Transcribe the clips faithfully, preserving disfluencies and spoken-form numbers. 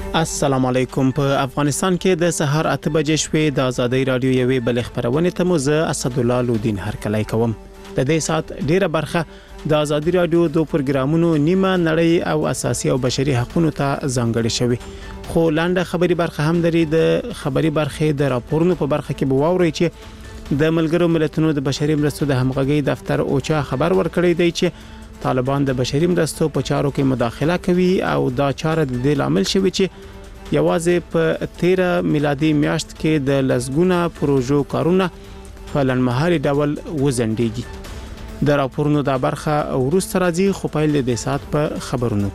السلام علیکم. په افغانستان کې د سحر اته بجې شوې د ازادي رادیو یوې بل خبرونه ته موزه اسد الله لودین هرکلی کوم. د دې سات ډیره برخه د ازادي رادیو د پروګرامونو نیمه نړۍ او اساسي او بشري حقوقو ته ځانګړې شوی. خو لاندې خبري برخه هم لري. د خبري برخه د راپورونو په برخه کې بواوري چې د ملګرو ملتونو د بشري مرستو د همغږي دفتر اوچا خبر ورکړی دی چې طالبان د بشري مرستو په چارو کې مداخله کوي او دا چاره د دې لامل شوی چې یوازې په تیره میلادي میاشت کې د لزګونه پروژو کارونه په لنمحالي ډول وزندېږي. د راپورونو دا برخه ورسته راځي خو په دې سات په خبرونو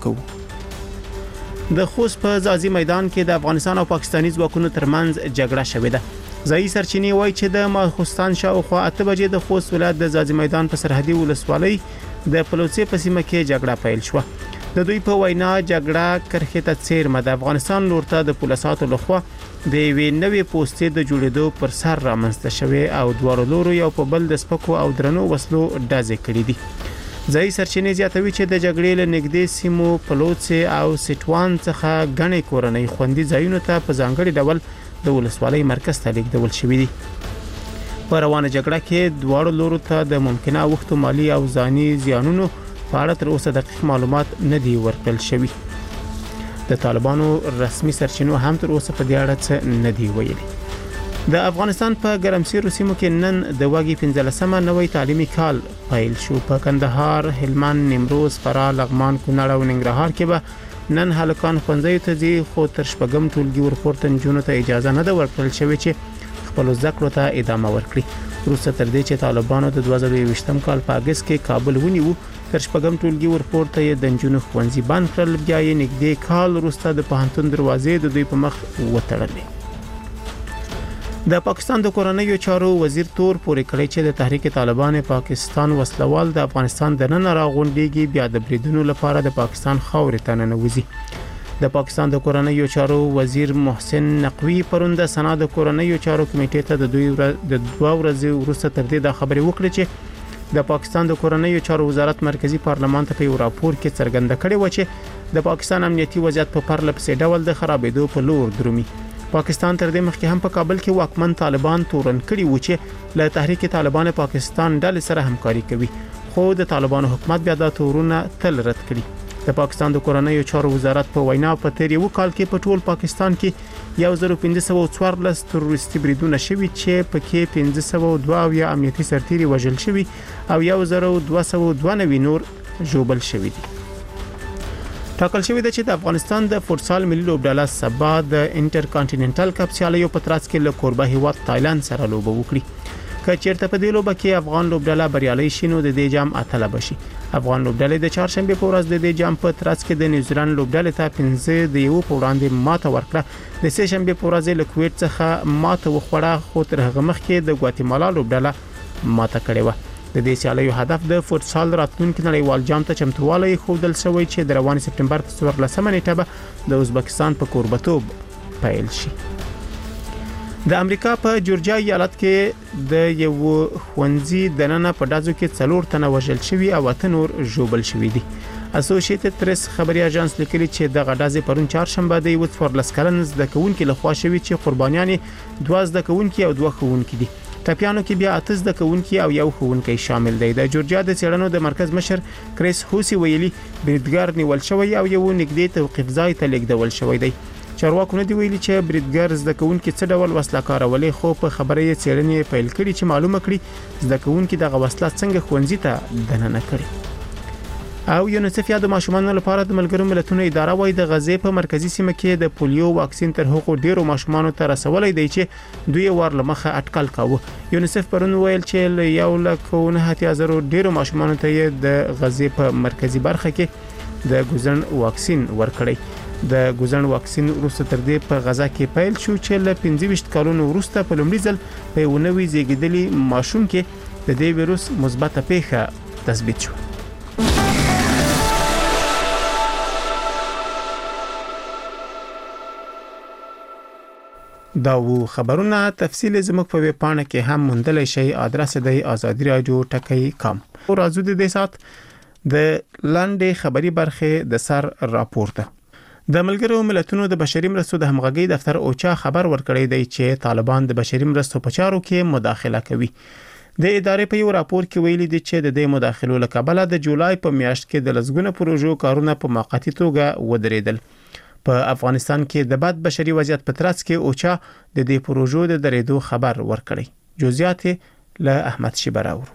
کوو. د خوست په ځاځي میدان کې د افغانستان او پاکستاني ځواکونو ترمنځ جګړه شوې ده. ځایي سرچینې وایي چې د ماخوستان شاوخوا اته بجې د خوست ولایت د ځاځي میدان په سرحدي ولسوالۍ د پلوڅې په سیمه کې جګړه پیل شو. د دوی په وینا جګړه کرخه ته څیرمه د افغانستان لورته د پولیساتو لخوا د وی نوې پوسټې د جوړېدو پر سر رامنځته شوی او دوه لورو یو په بل د سپکو او درنو وسلو ډازې کړې دي. ځایي سرچینې زیاتوي چې د جګړې له نږدې سیمو پلوڅې او سټوان څخه غنې کورنۍ خوندي ځایونو ته په ځانګړي ډول د ولسوالۍ مرکز ته لیږدول شوی دي. په روانه جګړه کې دواړو لورو ته د ممکنه وختو مالی او ځاني زیانونو په اړه تر اوسه دقیق معلومات نه دي ورکړل شوي. د طالبانو رسمي سرچینو هم تر اوسه په دې اړه څه نه دي ویلي. د افغانستان په ګرمسیرو سیمو کې نن د واګي پنځلسمه نوې تعلیمي کال پیل شو. په کندهار، هلمند، نیمروز، فراه، لغمان، کونړ او ننګرهار کې به نن هلکان ښوونځیو ته ځي خو تر شپږم ټولګي ورپورته نجونو ته اجازه نه ده ورکړل شوې چې خپل ذکر ته ادامه ورکړي. وروسته تر دې چې طالبانو د دوه زره یوویشتم کال په اگست کې کابل ونیو تر شپږم ټولګي ورپورته یې د نجونو ښوونځي بند کړل. بیا یې نږدې کال وروسته د پوهنتون دروازې د دوی په مخ وتړلې. د پاکستان د کورنیو چارو وزیر تور پورې کړی چې د تحریک طالبان پاکستان وسلوال د افغانستان د نن راغونډيږي بیا د بریدونو لپاره د پاکستان خاورې ته ننوځي. د پاکستان د کورنیو چارو وزیر محسن نقوی پرون د سنا د کورنیو چارو کمیټې ته د دوی د دوه ورځې وروسته تر دې د خبرې وکړه چې د پاکستان د کورنیو چارو وزارت مرکزی پارلمان ته په یو راپور کې څرګنده کړې و چې د پاکستان امنیتي وضعیت په پرله پسې ډول د خرابېدو په لور درومي. پاکستان تر دې مخکې هم په کابل کې واکمن طالبان تورن کړي و چې له تحریک طالبان پاکستان ډلې سره همکاري کوي خو د طالبانو حکومت بیا د تورونه تل رد کړي. د پاکستان د کورنیو چارو وزارت په وینا په تیر یو کال کې په ټول پاکستان کې یو زر پنځه سوه څوارلس تروریستي بریدونه شوي چې پکې پنځه سوه دوه یا امنیتي سرتیري وژل شوي او یو زر دوه سوه دوه نور ژوبل شوي دي. ټاکل شوی دی چې د افغانستان د فوټسال ملي لوبډله سبا د انټر کانټیننټل کپ سیالیو په ترڅ کې له کوربه هیواد تایلند سره لوبه وکړي. که چیرته په دې لوبه کې افغان لوبډله بریالي شي نو د دې جام اتله بشي. افغان لوبډلې د چهارشنبه په ورځ د دې جام په ترڅ کې د نیوزیلند لوبډلې ته پنځه د یو په وړاندې ماته ورکړه. د سه شنبه په ورځ له کویت څخه ماته وخوړه خو تر هغه مخکې د ګواتیمالا لوبډله ماته کړې و. د دې سیالیو هدف د فوټسال راتلونکي نړیوال جام ته چمتووالی ښودل شوی چې د روان سپټمبر په څوارلسمه نیټه به د ازبکستان په کوربتوب پیل شي. د امریکا په جورجیا ایالت کې د یو ښوونځي د نن په ډازو کې څلور تنه وژل شوي او اته نور ژوبل شوي دي. اسوسییټډ پریس خبري اژانس لیکلي چې د غډازې پرون چهارشنبه د یو څوارلس کلن زده کوونکي لخوا شوي چې قربانیان دوه زده کوونکي او دوه ښوونکي دي. ټپیانو کې بیا اته زده کوونکي او یو ښوونکی شامل دی. د جورجیا د څېړنو د مرکز مشر کریس هوسی ویلي بریدګر نیول شوی او یو نږدې توقيف ځای ته لیږدول شوی دی. چارواکو نه دی ویلي چې بریدګر زده کوونکي څه ډول وسله کارولې خو په خبره یې څېړنې پیل کړي چې معلومه کړي زده کوونکي دغه وسله څنګه ښوونځي ته دننه کړي. او یونیسف یا د ماشومانو لپاره د ملګرو ملتونو اداره وايي د غزې په مرکزی سیمه کې د پولیو واکسین تر هغو ډیرو ماشومانو ته رسولای دی چې دوی ور لمخه اټکل کاوه. یونیسف پرون ویل چې یو لک نه هتیا زرو ډیرو ماشومانو ته د غزې په مرکزی برخه کې د ګوزن واکسین ورکړی. د ګوزن واکسین وروسته تر دې په غزا کې پیل شو چې له پنځه ویشت کلونو وروسته په لومړي ځل په یو نوي زیږیدلي ماشوم کې د دې ویروس مثبته پیښه تثبیت شو. دا وو خبرونه تفصیل زموږ په ویب پاڼه کې هم موندلی شئ. ادرس دی آزادی رادیو ټکی کام. راځو د دې سات د لاندې خبري برخه د سر راپورته. د ملګرو ملتونو د بشري مرستو د همغږي دفتر اوچا خبر ورکړی دی چې طالبان د بشري مرستو په چارو کې مداخله کوي. د ادارې په یو راپور کې ویلي دي چې د دې مداخلو له کبله د جولای په میاشت کې د لسګونه پروژو کارونه په موقتی توګه ودرېدل. په افغانستان کې د بد بشري وضعیت په ترڅ کې اوچا د دې پروژو د درېدو خبر ورکړی. جزئیات له احمد شیبراور.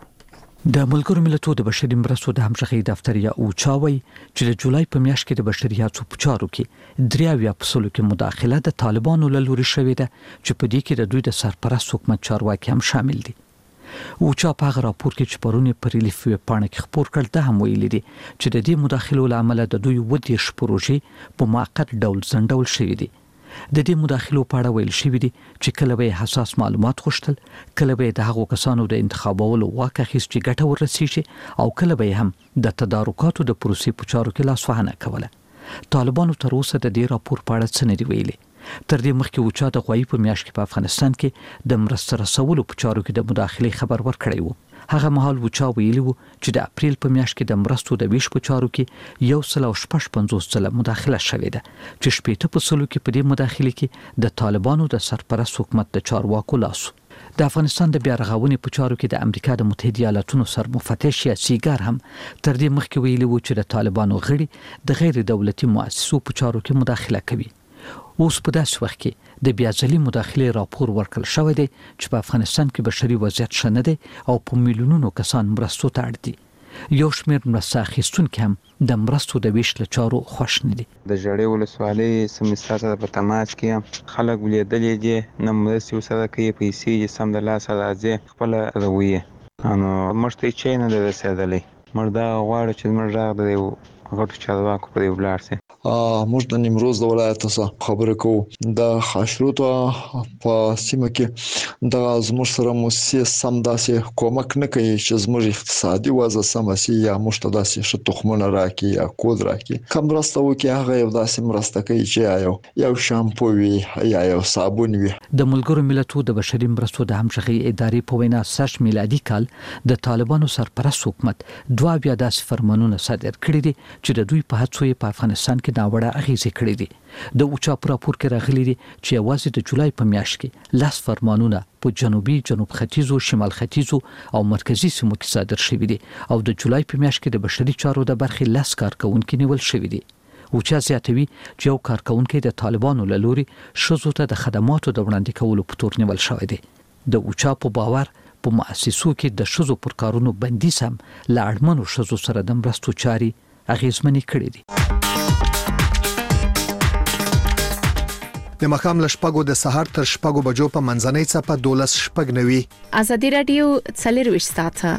د ملګرو ملتونو د بشري مرستو د همغږي دفتر یا اوچا وایي چې د جولای په میاشت کې د بشري هڅو په چارو کې درې اویا په سلو کې مداخله د طالبانو له لوري شوې ده چې په دې کې د دوی د سرپرست حکومت چارواکي هم شامل دي. اوچا په هغه راپور کې چې پرونی پر ریلیف ویب پاڼه کې خبر کړ ده هم ویلي دي چې د دې مداخلو لامل د دوی ودیش پروژې په موقت ډول ځنډول شوې دي. د دې مداخلو په اړه ویل شوې دي چې کله به حساس معلومات غوښتل، کله به د هغو کسانو د انتخابولو واک اخیست چې ګټه ورسیږي او کله به هم د تدارکاتو د پروسې په چارو کې لاسوهنه کوله. طالبانو تر اوسه د دې راپور په اړه څه نه دی ویلي. تر دې مخکې اوچا د غوایي په میاشت کې په افغانستان کې د مرستو رسولو په چارو کې د مداخلې خبر ورکړی وو. هغه مهال اوچا ویلي وو چې د اپریل په میاشت کې د مرستو د ویش په چارو کې یو سل او شپږ پنځوس ځله مداخله شوې ده چې شپېته په سلو کې په دې مداخله کې د طالبانو د سرپرست حکومت د چارواکو لاس. د افغانستان د بیا رغونې په چارو کې د امریکا د متحده ایالاتونو سرمفتش یا سیګار هم تر دې مخکې ویلي وو چې د طالبانو غړي د غیر دولتي مؤسسو په چارو کې مداخله کوي. اوس په داسې وخت کې د بیا ځلې مداخلې راپور ورکړل شوی دی چې په افغانستان کې بشري وضعیت ښه نه دی او په میلیونونو کسان مرستو ته اړ دي. یو شمېر مرسته اخیستونکي هم د مرستو د ویش له چارو خوښ نه دي. د ژړې ولسوالۍ سمستر سره په تماس کې خلک ولیدلې دي نه مرستې ورسره کوي، پیسې یې سم د لاسه راځي خپله روي نو موږ ته یې نه دی رسېدلی. موږ دا غواړو چې زموږ غږ د یو غټو چارواکو پورې ولاړ شي. موږ د نیمروز د ولایت څخه خبرې کوو. د خاشروط په سیمه کې د زموږ سره موسسې سم داسې کومک نه کوي چې زموږ اقتصادي وضع سم شي یا موږ ته داسې ښه تخمونه راکړي یا کود راکړي. کوم مرسته وکړي هغه یو داسې مرسته کوي چې یو یو شامپو وي یا یو صابون وي. د ملګرو ملتونو د بشري مرستو د همغږي ادارې په وینا سږ میلادي کال د طالبانو سرپرست حکومت دوه بیا داسې فرمانونه صادر کړي دي چې د دوی په هڅو په افغانستان کې ناوړه اغیزې کړې دي. د اوچا په راپور کې راغلي دي چې یوازې د جولای په میاشت کې لس فرمانونه په جنوبي، جنوب ختیځو، شمال ختیځو او مرکزی سیمو کې صادر شوي دي او د جولای په میاشت کې د بشري چارو د برخې لس کارکونکي نیول شوي دي. اوچا زیاتوي چې یو کارکونکي د طالبانو له لوري ښځو ته د خدماتو د وړاندې کولو په تور نیول شوی دی. د اوچا په باور په مؤسسو کې د ښځو پر کارونو بندیز هم له اړمنو ښځو سره د مرستو چاري اغیزمنې کړې دي. د مخام له شپږو د سحر تر شپږو بجو په منځنۍ څپه دولس شپږ نوي. ازادي رادیو څلور ساعته.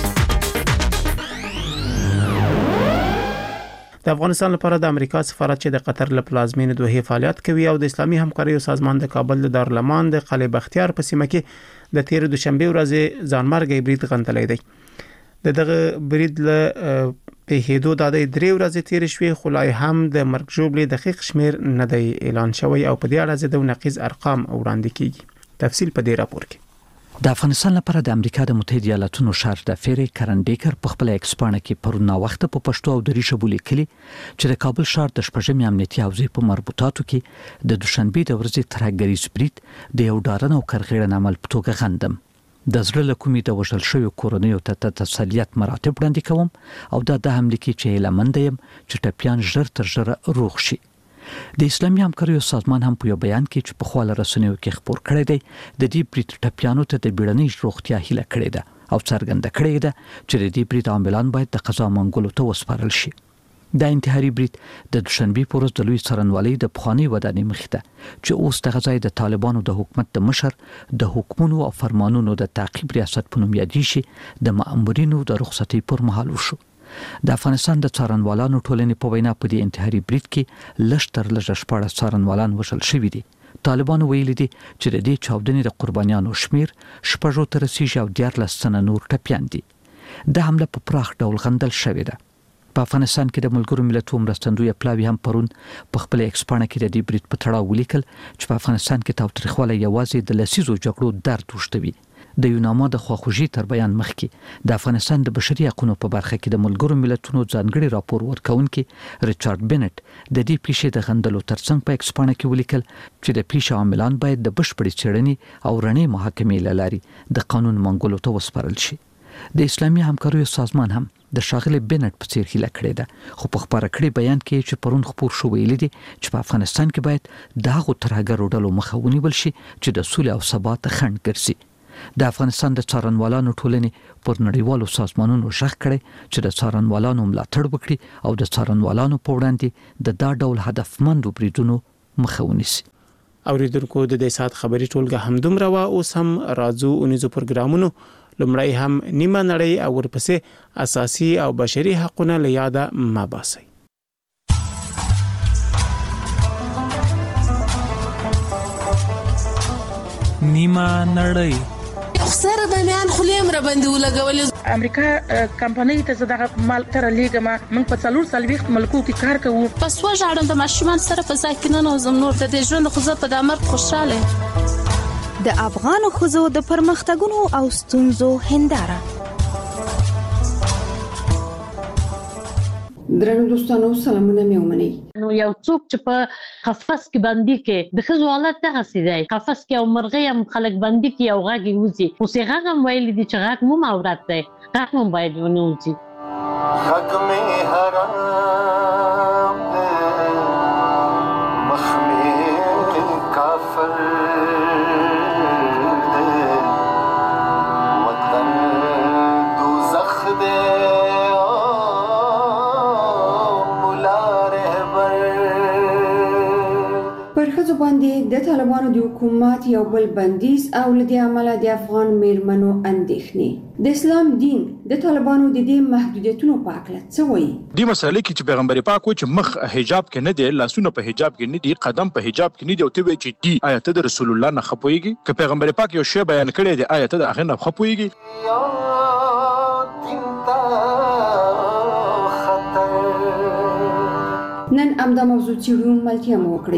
د افغانستان لپاره د امریکا سفارت چې د قطر له پلازمینې دوه فعالیت کوي او د اسلامي همکاریو سازمان د کابل د دارالمان د قلعه بختیار په سیمه کې د تیر دوشنبه ورځې ځانمرګي برید غندلې دی. د دغه برید له په هیدو د درې ورځې تیر شوې خو لا هم د مرګ ژوبلې دقیق شمیر نه دی اعلان شوی او په دې اړه د نقیض ارقام وړاندې کیږي. تفصیل په دې راپور کې. د افغانستان لپاره د امریکا د متحده ایالاتونو شهر د فری کرن بیکر په خپل ایکسپانه کې پرونه وخت په پښتو او دری ژبه لیکلي چې د کابل شهر د شپږمې امنیتي حوزې په مربوطاتو کې د دوشنبه د ورځې ترهګریز برید د یو ډارن او کرغېړن عمل په توګه غندم. د زړه له کومې د وژل شویو کورنیو ته تسلیت مراتب وړاندې کوم او دا د حملې کې چې هیلهمند یم چې ټپیان ژر تر ژره روغ شي. د اسلامي همکاریو سازمان هم په یو بیان کې چې په خواله رسنیو کې خبر کړی دی د دې برید ټپیانو ته د بیړنۍ روغتیا هیله کړې ده او څرګنده کړې ده چې د دې برید عاملان باید د قضا منګولو ته وسپارل شي. د انتحاري برید د دوشنبه په ورځ د لوی څارنوالۍ د پخوانی ودانۍ مخې ته چې اوس د غزای د طالبانو د حکومت د مشر د حکومتونو او فرمانونو د تعقیب ریاست په نوم یادې شي د مأمورینو د رخصتۍ پر مهال وشو. د افغانستان د څارنوالانو ټولنې په وینا په دې انتحاري برید کې لږ تر لږه شپږ څارنوالان وژل شوي دي. طالبانو ویلي دي چې د دې چاودنې د قربانیانو شمیر شپږو ته رسیږي او دیارلس تنه نور ټپیان دي. د حمله په پراخ ډول غندل شوې ده. په افغانستان کې د ملګرو ملتونو مرستندوی پلاوی هم پرون په خپل ایکسپانه کې د دې برید په تړاو ولیکل چې په افغانستان کې تاوتریخوالی یوازې د لسیزو جګړو درد وشتوي. د یوناما د خواخوږي تر بیان مخکې د افغانستان د بشري حقوقو په برخه کې د ملګرو ملتونو ځانګړي راپور ورکونکي ریچارډ بنټ د دې پیښې د غندلو ترڅنګ په ایکسپانه کې ولیکل چې د پیښې عاملان باید د بشپړې څېړنې او رڼې محاکمې له لارې د قانون منګولو ته وسپارل شي. د اسلامي همکاریو سازمان هم د ښاغلي بنټ په څیر هیله کړې ده، خو په خبره کړي بیان کې چې پرون خبر شو ویلي دي چې په افغانستان کې باید دغه ترهګرو ډلو مخه ونیول شي چې د سولې او ثبات خنډ ګرځي. د افغانستان د څارنوالانو ټولنې پر نړیوالو سازمانونو ژغ کړي چې د څارنوالانو ملاتړ وکړي او د څارنوالانو په وړاندې د دا ډول هدفمند بریدونو مخه ونیسي. اوریدونکو د دې سات خبري ټولګه همدومره وا اوس هم راځو اونیزو پروګرامونو لمړی هم نیمه نړۍ او ورپسې اساسي او بشري حقوقونه له یاده ما باسي. نیمه نړۍ سره د میان خلیم را باندې ولګول. امریکا کمپنۍ ته زداغه مال تر لیګما موږ په څلور سلويخت ملکو کې کار کوو. پس وژاړم د ماشومان سره په ځای کې نه نوزم نور د دې ژوند خو زه په دامر خوشاله. د افغان خزو د پرمختګونو او ستونزو هنداره. درنو دوستانو سلامونه مې ومنئ. نو یو څوک چې په قفس کې باندې کې د خزو حالت دغه سیدای قفس کې او مرغۍ هم خلک باندې کې او غاګي وځي خو څنګه هغه ویل دي چې غاګ مو ماورات دی غاګ مو باید ونوځي غاګ مې حرام دی مخ مې کافر دی وطن دوزخ دی خزو باندې د طالبانو د حکومت یو بل بندیز او لدی عمله د افغان میرمنو اندېښنې. د اسلام دین د طالبانو د دې محدودیتونو په اړه څه وایي؟ د مسلې کې چې پیغمبر پاک و چې مخ حجاب کې نه دی، لاسونه په حجاب کې نه دي، قدم په حجاب کې نه دی او ته وایي چې دی آیت د رسول الله نه خپويږي. که پیغمبر پاک یو شی بیان کړی دی آیت د هغه نه خپويږي. نن امدا موضوع چیرو ملتیا مو وکړي.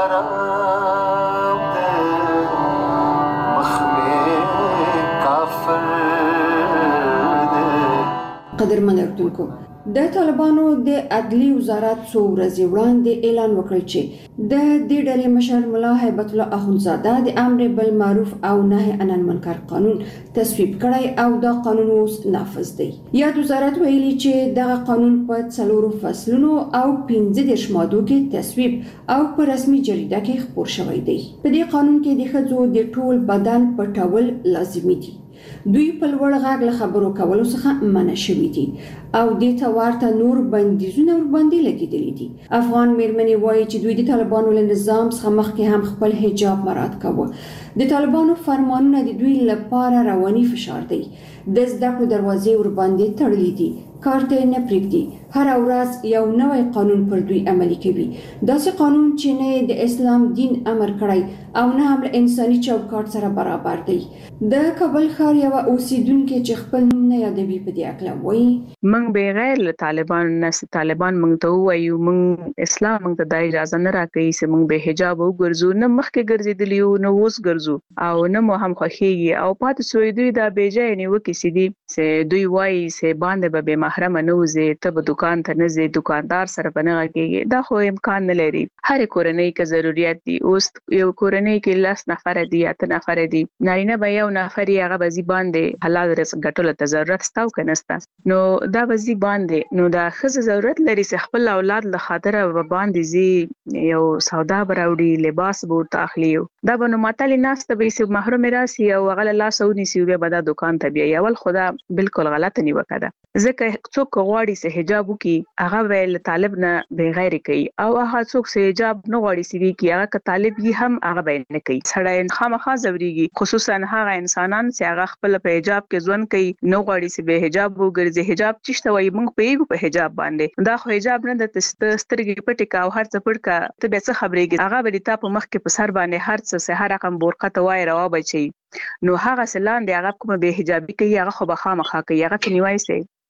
قدرمن اردوونکو د طالبانو د عدلی وزارت څو ورځې وړاندې اعلان وکړ چې د دې ډلې مشر ملا هیبت الله اخوندزاده د امر بالمعروف او نهي عن المنکر قانون تصویب کړی او دا قانون اوس نافذ دی. یاد وزارت ویلي چې دغه قانون په څلورو فصلونو او پنځه دیرش مادو کې تصویب او په رسمي جریده کې خپور شوی دی. په دې قانون کې د ښځو د ټول بدن پټول لازمي دي. دوی په لوړ غږ له خبرو کولو څخه منع شوي دي او دې ته ورته نور بندیزونه ورباندې لګېدلي دي. افغان میرمنې وایي چې دوی د طالبانو له نظام څخه مخکې هم خپل حجاب مراعات کاوه. د طالبانو فرمانونه د دوی لپاره رواني فشار دی. د زده کړو دروازې ورباندې تړلې دي، کار ته نه پرېږدي. هر ورځ یو نوی قانون پر دوی عملي کوي. داسې قانون چې نه د اسلام دین امر کړی او نه هم انساني چوکاټ سره برابر دی. د کابل ښار یو اوسیدونکو چې خپل نوم نه یادوي په دې اړه وایي موږ بغیر له طالبان نه طالبان موږ ته وایو موږ اسلام موږ ته د اجازه نه راکړي چې موږ به حجاب وګرځو، نه مخکې ګرځېدلی یو نه اوس ګرځو او نه مو هم خوښیږي او پاتې سوی دوی دا بیجای نیوکې سي دي چې دوی وایي چې باندې به بې محرمه نه وځي، ته به دکان ته نه ځې، دکاندار سره به نه غږېږي. دا خو امکان نه لري. هر کورنۍ کې ضرورت دي. اوس یو کورنۍ کې لس نفر دي یا اته نفر دي، نارینه به یو نفر یې هغه به ځي باندې حلال رزق ګټلو ته ضرورت ستا او که نه ستا، نو دا به ځي باندې. نو دا ښځه ضرورت لري چې خپل اولاد له خاطره به باندې ځي، یو سودا به راوړي، لباس به ورته اخلي. دا به نو ماتلې ناسته به یې محروم راسي او هغه له لاسه ونیسي او بیا به دا دکان ته بیایي. اول خو دا بالکل غلطه نیوکه ده، ځکه څوک غواړي چې حجاب وکړي هغه به له طالب نه بغیر کوي او هغه څوک چې حجاب نه غواړي چې وکړي هغه که طالب یې هم هغه به نه کوي. سړی خامخا ځورېږي، خصوصا هغه انسانان چې هغه خپل په حجاب کې ژوند کوي، نه غواړي چې به حجاب وګرځي. حجاب چې ته وایي موږ پوهېږو په حجاب باندې، دا خو حجاب نه ده. ته سترګې پټې کا او هر څه پټ کا، ته بیا څه خبرېږي. هغه به د تا په مخ کې په سر باندې هر څه هر رقم بورقه ته وایي روا بچي. نو هغه سلان دی هغه کوم به حجابي کوي هغه خو به خامخا کوي، هغه ته نیوای سي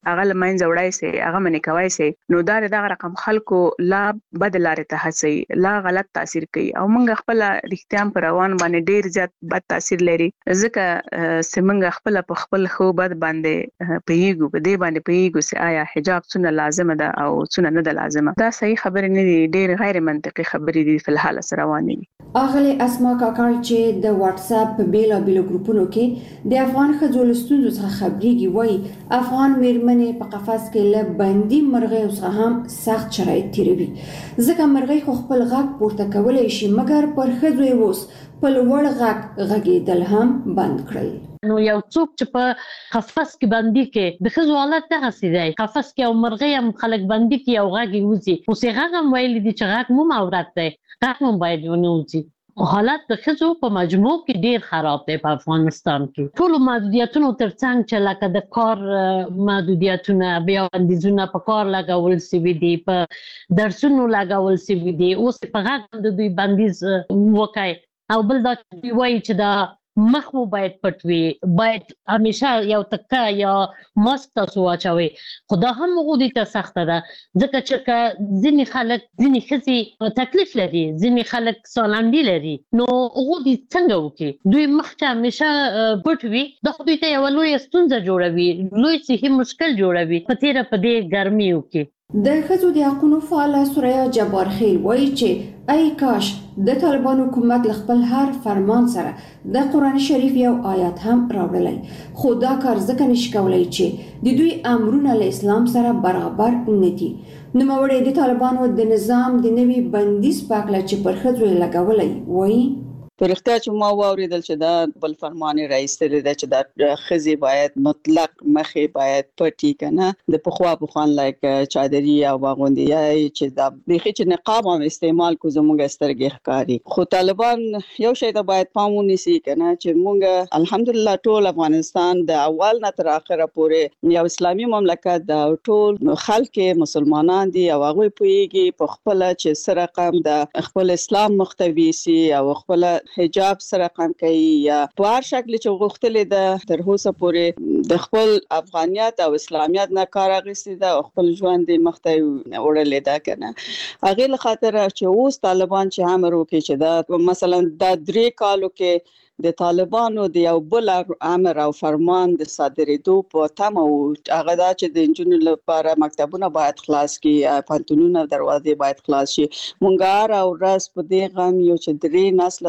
هغه لمنځه وړای سي هغه منې کوي سي نو دا دغه رقم خلکو لا بدلاره ته هڅي لا غلط تاثیر کوي او موږ خپل رښتیا پر روان باندې ډیر زیات بد تاثیر لري ځکه سیمنګ خپل په خپل خو بد باندې پیګو په دې باندې پیګو سي آیا حجاب څونه لازم ده او څونه نه ده لازمه دا صحیح خبره نه دي ډیر غیر منطقي خبرې دي په الحال سره روانې دي اغلی اسما کاکړ چې د واتس اپ په بیلا بیلو ګروپونو کې د افغان ښځو له ستونزو څخه خبرېږي وایي افغان میرمنې په قفس کې له بندي مرغیو څخه هم سخت شرایط تیروي ځکه مرغۍ خو خپل غږ پورته کولی شي مګر پر ښځو یې اوس په لوړ غږ غږېدل هم بند کړل نو یو څوک چې په قفس کې بندي کې د ښځو حالت دغسې دی قفس کې او مرغۍ هم خلک بندي کې او غږ یې وځي اوس یې غږ هم ویلي دي چې غږ مو عورت دی غږ هم باید ونه وځي حالت د ښځو په مجموع کې ډیر خراب دی په افغانستان کې ټول محدودیتونو ترڅنګ چې لکه د کار محدودیتونه بیا بندیزونه په کار لګول سوي دي په درسونو لګول سوي دي اوس په غږ د دوی بندیز وکای او بل دا وایي چې دا مخ مو باید پټ وي باید همیشه یو تکه یا ماسک تاسو واچوي خو دا هم هغوی ته سخته ده ځکه چې ځینې خلک ځینې ښځې تکلیف لري ځینې خلک سالندي لري نو هغوی څنګه وکړي دوی مخ ته همیشه پټ وي دا خو دوی ته یوه لویه ستونزه جوړوي لوی صحي مشکل جوړوي په تېره په دې ګرمیو کې د ښځو د حقونو فعاله سوریا جبار خیل وایي چې ای کاش د طالبان حکومت له خپل هر فرمان سره د قرآن شریف یو آیات هم راوړلی خو دا کار ځکه نشي کولی چې د دوی امرونه له اسلام سره برابر نه دي نوموړی د طالبانو د نظام د نوي بندیز په هکله چې پر ښځو یې لګولی وایي پر اختیار چې ما واوریدل چې دا بل فرمان راایستل دی چې دا ښځې باید مطلق مخې باید پټي کنه د پخوا پخوان لایک چادري او باغوندي چې دا بيخي چې نقاب هم استعمال کو زموږ سترګې ښکاری خو طالبان یو شی ته باید پام ونیسي کنه چې موږ الحمدلله ټول افغانستان د اول نه تر اخره پورې یو اسلامي مملکت د ټول خلک مسلمانان دي او هغه پوېږي په خپل چې سره قام د خپل اسلام مختوي سي او خپل حجاب سره قام کوي یا په هر شکل چې غوښتلې ده تر اوسه پورې د خپل افغانیت او اسلامیت نه کار اخیستی ده او خپل ژوند مخته وړلې ده کنه هغه له خاطر چې اوس طالبان چې امر وکړي چې دا مثلا د درې کالو کې د طالبانو د یو بل امر او فرمان د صادرېدو په تمه او هغه دا چې د انجونو لپاره مکتبونه باید خلاص کړي پانتونونه دروازې باید خلاص شي مونږ هر ورځ په دې غم یو چې درې نسل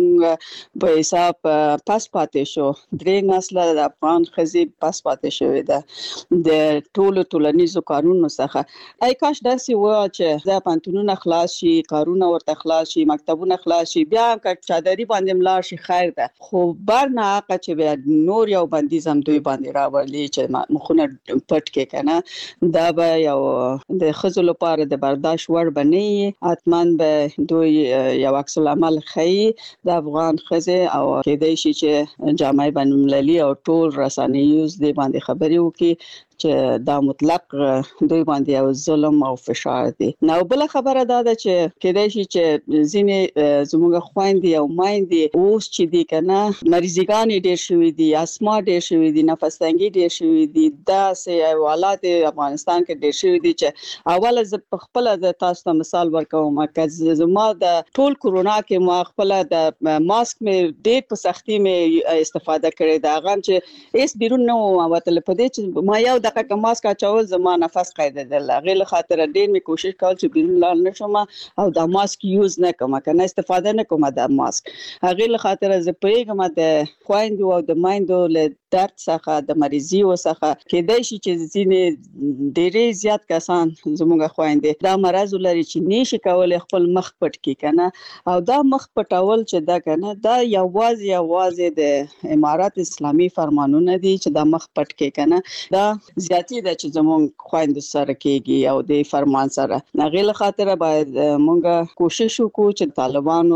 زمونږ په حساب پاس پاتې شو درې نسل د افغان ښځې پاس پاتې شوې ده د ټولو ټولنیزو کارونو څخه ای کاش داسې و چې د پانتونونه خلاص شي کارونه ورته خلاص شي مکتبونه خلاص شي بیا که چادري باندې ملار شي خیر ده خو بر نه حق چې بیا نور یو بندیز هم دوی باندې راوړلی چې مخونه پټ کې کنه دا به یو د ښځو لپاره د برداشت وړ به نه وي حتما به دوی یو عکس العمل ښیي د افغان ښځې او کېدای شي چې جامعه بین المللي او ټول رسنیوز دې باندې خبرې وکړي چې دا مطلق دوی باندې یو ظلم او فشار دی نو بل خبره دا ده چې کېدای شي چې ځینې زموږ خويندې او مایندې اوس چې دي کنه مریضګان ډېر شوي دي اسما ډېر شوي دي نفس تنګي ډېر شوي دي دا سه حالات افغانستان کې ډېر شوي دي چې اوله ز خپل د تاسو ته مثال ورکوم چې زما د ټول کورونا کې ما خپل د ماسک مې ډېر په سختي مې استفاده کړې دا غم چې ایس بیرون نو وتل په دې چې ما یو دغه ماسک اچول زما نفس قاعده دل غیر خاطر ډیر می کوشش کول چې بیرون لاړ نشم او دا ماسک یوز نه کوم کنه استفاده نه کوم دا ماسک غیر خاطر ز پیغام د خويندو او د مایندو له درد څخه د مریضي وسخه کېدای شي چې ځینې ډېرې زیات کسان زموږ خويندې دا مرز لري چې نشي کولای خپل مخ پټ کی کنه او دا مخ پټول چې دا کنه دا یوازې یوازې د امارات اسلامي فرمانونه دي چې دا مخ پټ کی کنه دا زیاتی ده چې زموږ خويندو سره کېږي او د فرمان سره نغیل خاطر باید مونږ کوشش وکړو چې طالبانو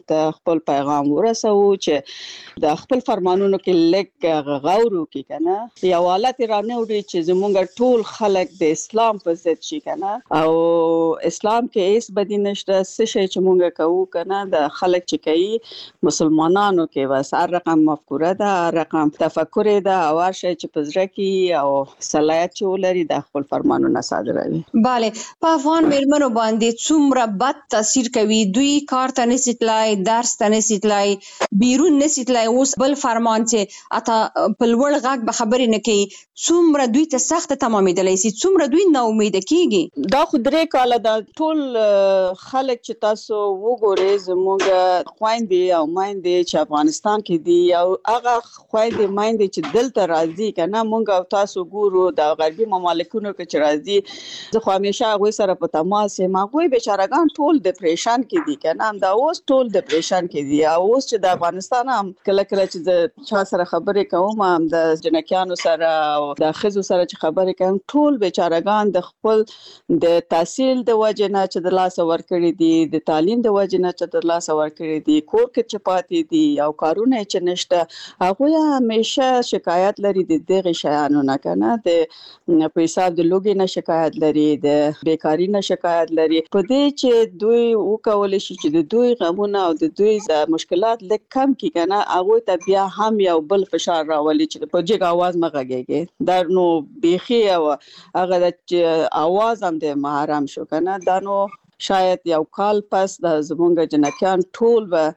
ته خپل پیغام ورسو چې د خپل فرمانونو کې لګ غور وکړي کنه یو حالت رانه وړي چې زمونږ ټول خلک د اسلام په ضد شي کنه او اسلام کې هیڅ بدی نشته څه شي چې مونږ کوو کنه د خلک چې کوي مسلمانانو کې بس هر رقم مفکوره ده هر رقم تفکر ده او هر شي چې پزړه کې او صلاحیت ولري د خپل فرمانونه صادروي. bale په افغان میرمنو باندې څومره بد تاثیر کوي دوی کار ته نسیتلای درس ته نسیتلای بیرون نسیتلای اوس بل فرمان چې اته په لوړ غږ به خبرې نه کوي څومره دوی ته سخت تمامېدلی سي څومره دوی نا امید کیږي. دا خو درې کاله دا ټول خلک چې تاسو وګورئ زموږ خويندې او مایندې چې افغانستان کې دي او هغه خويندې مایندې چې دلته راځي کنه مونږ او تاسو ګورو د غربي مملکتونو کې چې راځي زه خو همیشه هغه سره په تماس یم هغه بیچارهګان ټول ډیپریشن کې دي کنه دا اوس ټول ډیپریشن کې دي او اوس چې د افغانستان هم کله کله چې د چا سره خبرې کوم هم د جنکیانو سره او د خزو سره چې خبرې کوم ټول بیچارهګان د خپل د تحصیل د وجه نه چې د لاس ورکړي دي د تعلیم د وجه نه چې د لاس ورکړي دي کور کې چې پاتې دي او کارونه چې نشته هغه همیشه شکایت لري د دغه شیانو نه کنه د په حساب د لوګي نه شکایت لري د بیکاری نه شکایت لري په دې چې دوی وکول شي چې د دوی غمونه او د دوی مشکلات لږ کم کی کنه هغه ته بیا هم یو بل فشار راولي چې په جګ आवाज مغږیږي دا نو بيخي او هغه د आवाज هم د محرم شو کنه دا نو شاید یو کال پس د زمونږ جنکیان ټول به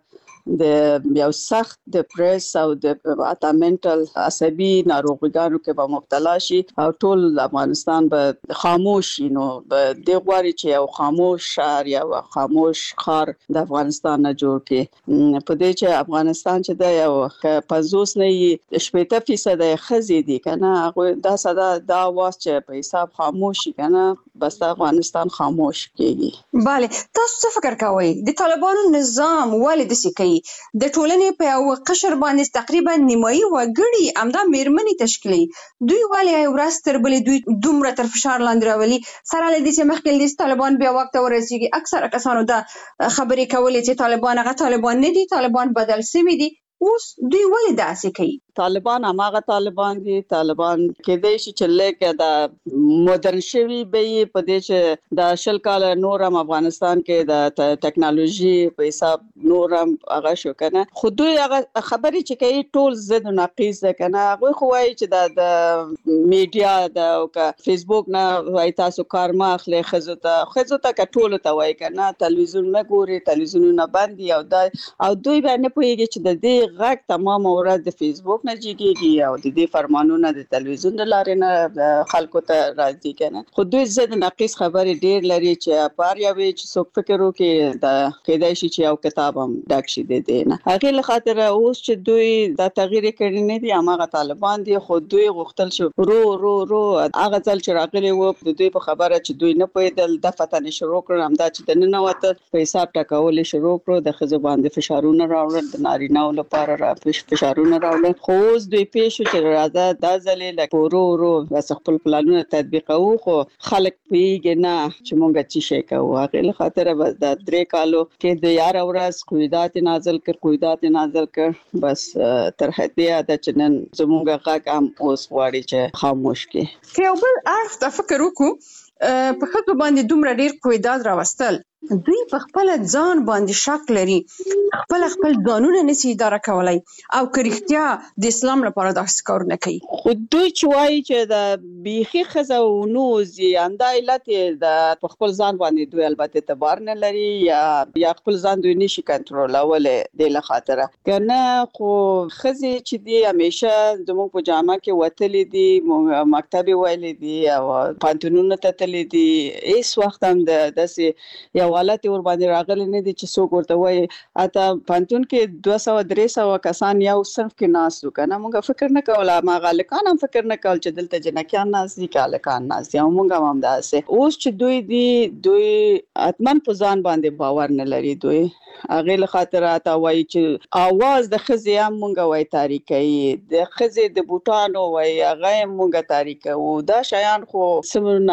د یو سخت ډیپریس او د اتا منټل عصبي ناروغیانو کې به مبتلا شي او ټول افغانستان به خاموش نو به د غواړي چې یو خاموش شهر یا خاموش خار د افغانستان نه جوړ کړي په دې چې افغانستان چې د یو پنځوس نه شپږ فیصد خزي دي کنه هغه دا صدا دا واس چې په حساب خاموش کنه بس افغانستان خاموش کیږي. bale تاسو څه فکر کوئ د طالبانو نظام ولې د سکی د ټولنې په یو قشر باندې تقریبا نیمایي وګړي امدا میرمنې تشکیلي دوی ولې یو ورځ تر بلې دوی دومره تر فشار لاندې راولي سره لدی چې مخکې د طالبان بیا وخت ورسیږي اکثر کسانو دا خبرې کولې چې طالبان هغه طالبان نه دي طالبان بدل شوي دي اوس دوی ولې داسې کوي طالبان هغه طالبان دي طالبان کې د شي چې لکه د مدرن شوی به په دې چې د شل کال نورم افغانستان کې د ټکنالوژي په حساب نورم هغه شو کنه خو دوی هغه خبرې چې کوي ټول زد ناقص ده کنه هغه خو وايي چې د میډیا د فیسبوک نه وای تاسو کار ما اخلي خزو ته خزو ته کټول ته وای کنه تلویزیون نه ګوري تلویزیونونه باندې او دا او دوی باندې پوهیږي چې د دې غږ تمام ورځ د فیسبوک نه جګیږي او د دې فرمانونه د تلویزیون د لارې نه خلکو ته راځي کنه خو دوی زد ناقص خبرې ډیر لري چې پاره یوي چې څوک فکر وکړي د کېدای شي چې یو کتاب هم ډک شي د دې نه هغه لخاطر اوس چې دوی د تغییر کړي نه دي هغه طالبان دي خو دوی غوښتل شو رو رو رو هغه ځل چې راغلي وو د دوی په خبره چې دوی نه پېدل د فتنې شروع کړم همدا چې د نن وته په حساب ټاکول شروع کړو د خزو باندې فشارونه راوړل د نارینه لپاره را فشارونه راوړل خو اوس دوی پیښو چې راځه د ځلې لکه ورو ورو وس خپل پلانونه تطبیقوي خو خلک پیګ نه چې مونږ چی شي کوو هغه له خاطر بس د درې کالو کې د یار اورس قیدات نازل کړ قیدات نازل کړ بس تر هدیه د چنن زموږه غاګ هم اوس واړي چې خاموش کې کې یو بل اړخ ته فکر وکړو په خپل باندې دومره ډیر قیدات راوستل دوی په خپل ځان باندې شک لري خپل خپل قانون نشي اداره کولای او کریختیا د اسلام لپاره داسې کار نه کوي خو دوی چې وایي چې د بیخي خزه او نوزي انده علت د خپل ځان باندې دوی البته اعتبار نه لري یا یا خپل ځان دوی نشي کنټرولول د له خاطر کنه خو خزه چې دی همیشه زموږ په جامه کې وتلې دي مکتب ویلې دي او پانتونونه تتلې دي هیڅ وخت هم د داسې یو حالت ور باندې راغلي نه دي چې څوک ورته وایي اته پانتون کې دوه سوه درې سوه کسان یو صنف کې ناس وکنه موږ فکر نه کوله ما غالکان هم فکر نه کول چې دلته جنکیان ناس دي کالکان ناس دي موږ هم داسې اوس چې دوی دي دوی اتمن په ځان باندې باور نه لري دوی هغه له خاطر اته وایي چې आवाज د خزي هم موږ وای تاریخي د خزي د بوټانو وای هغه موږ تاریخ او دا شیان خو سم ناسم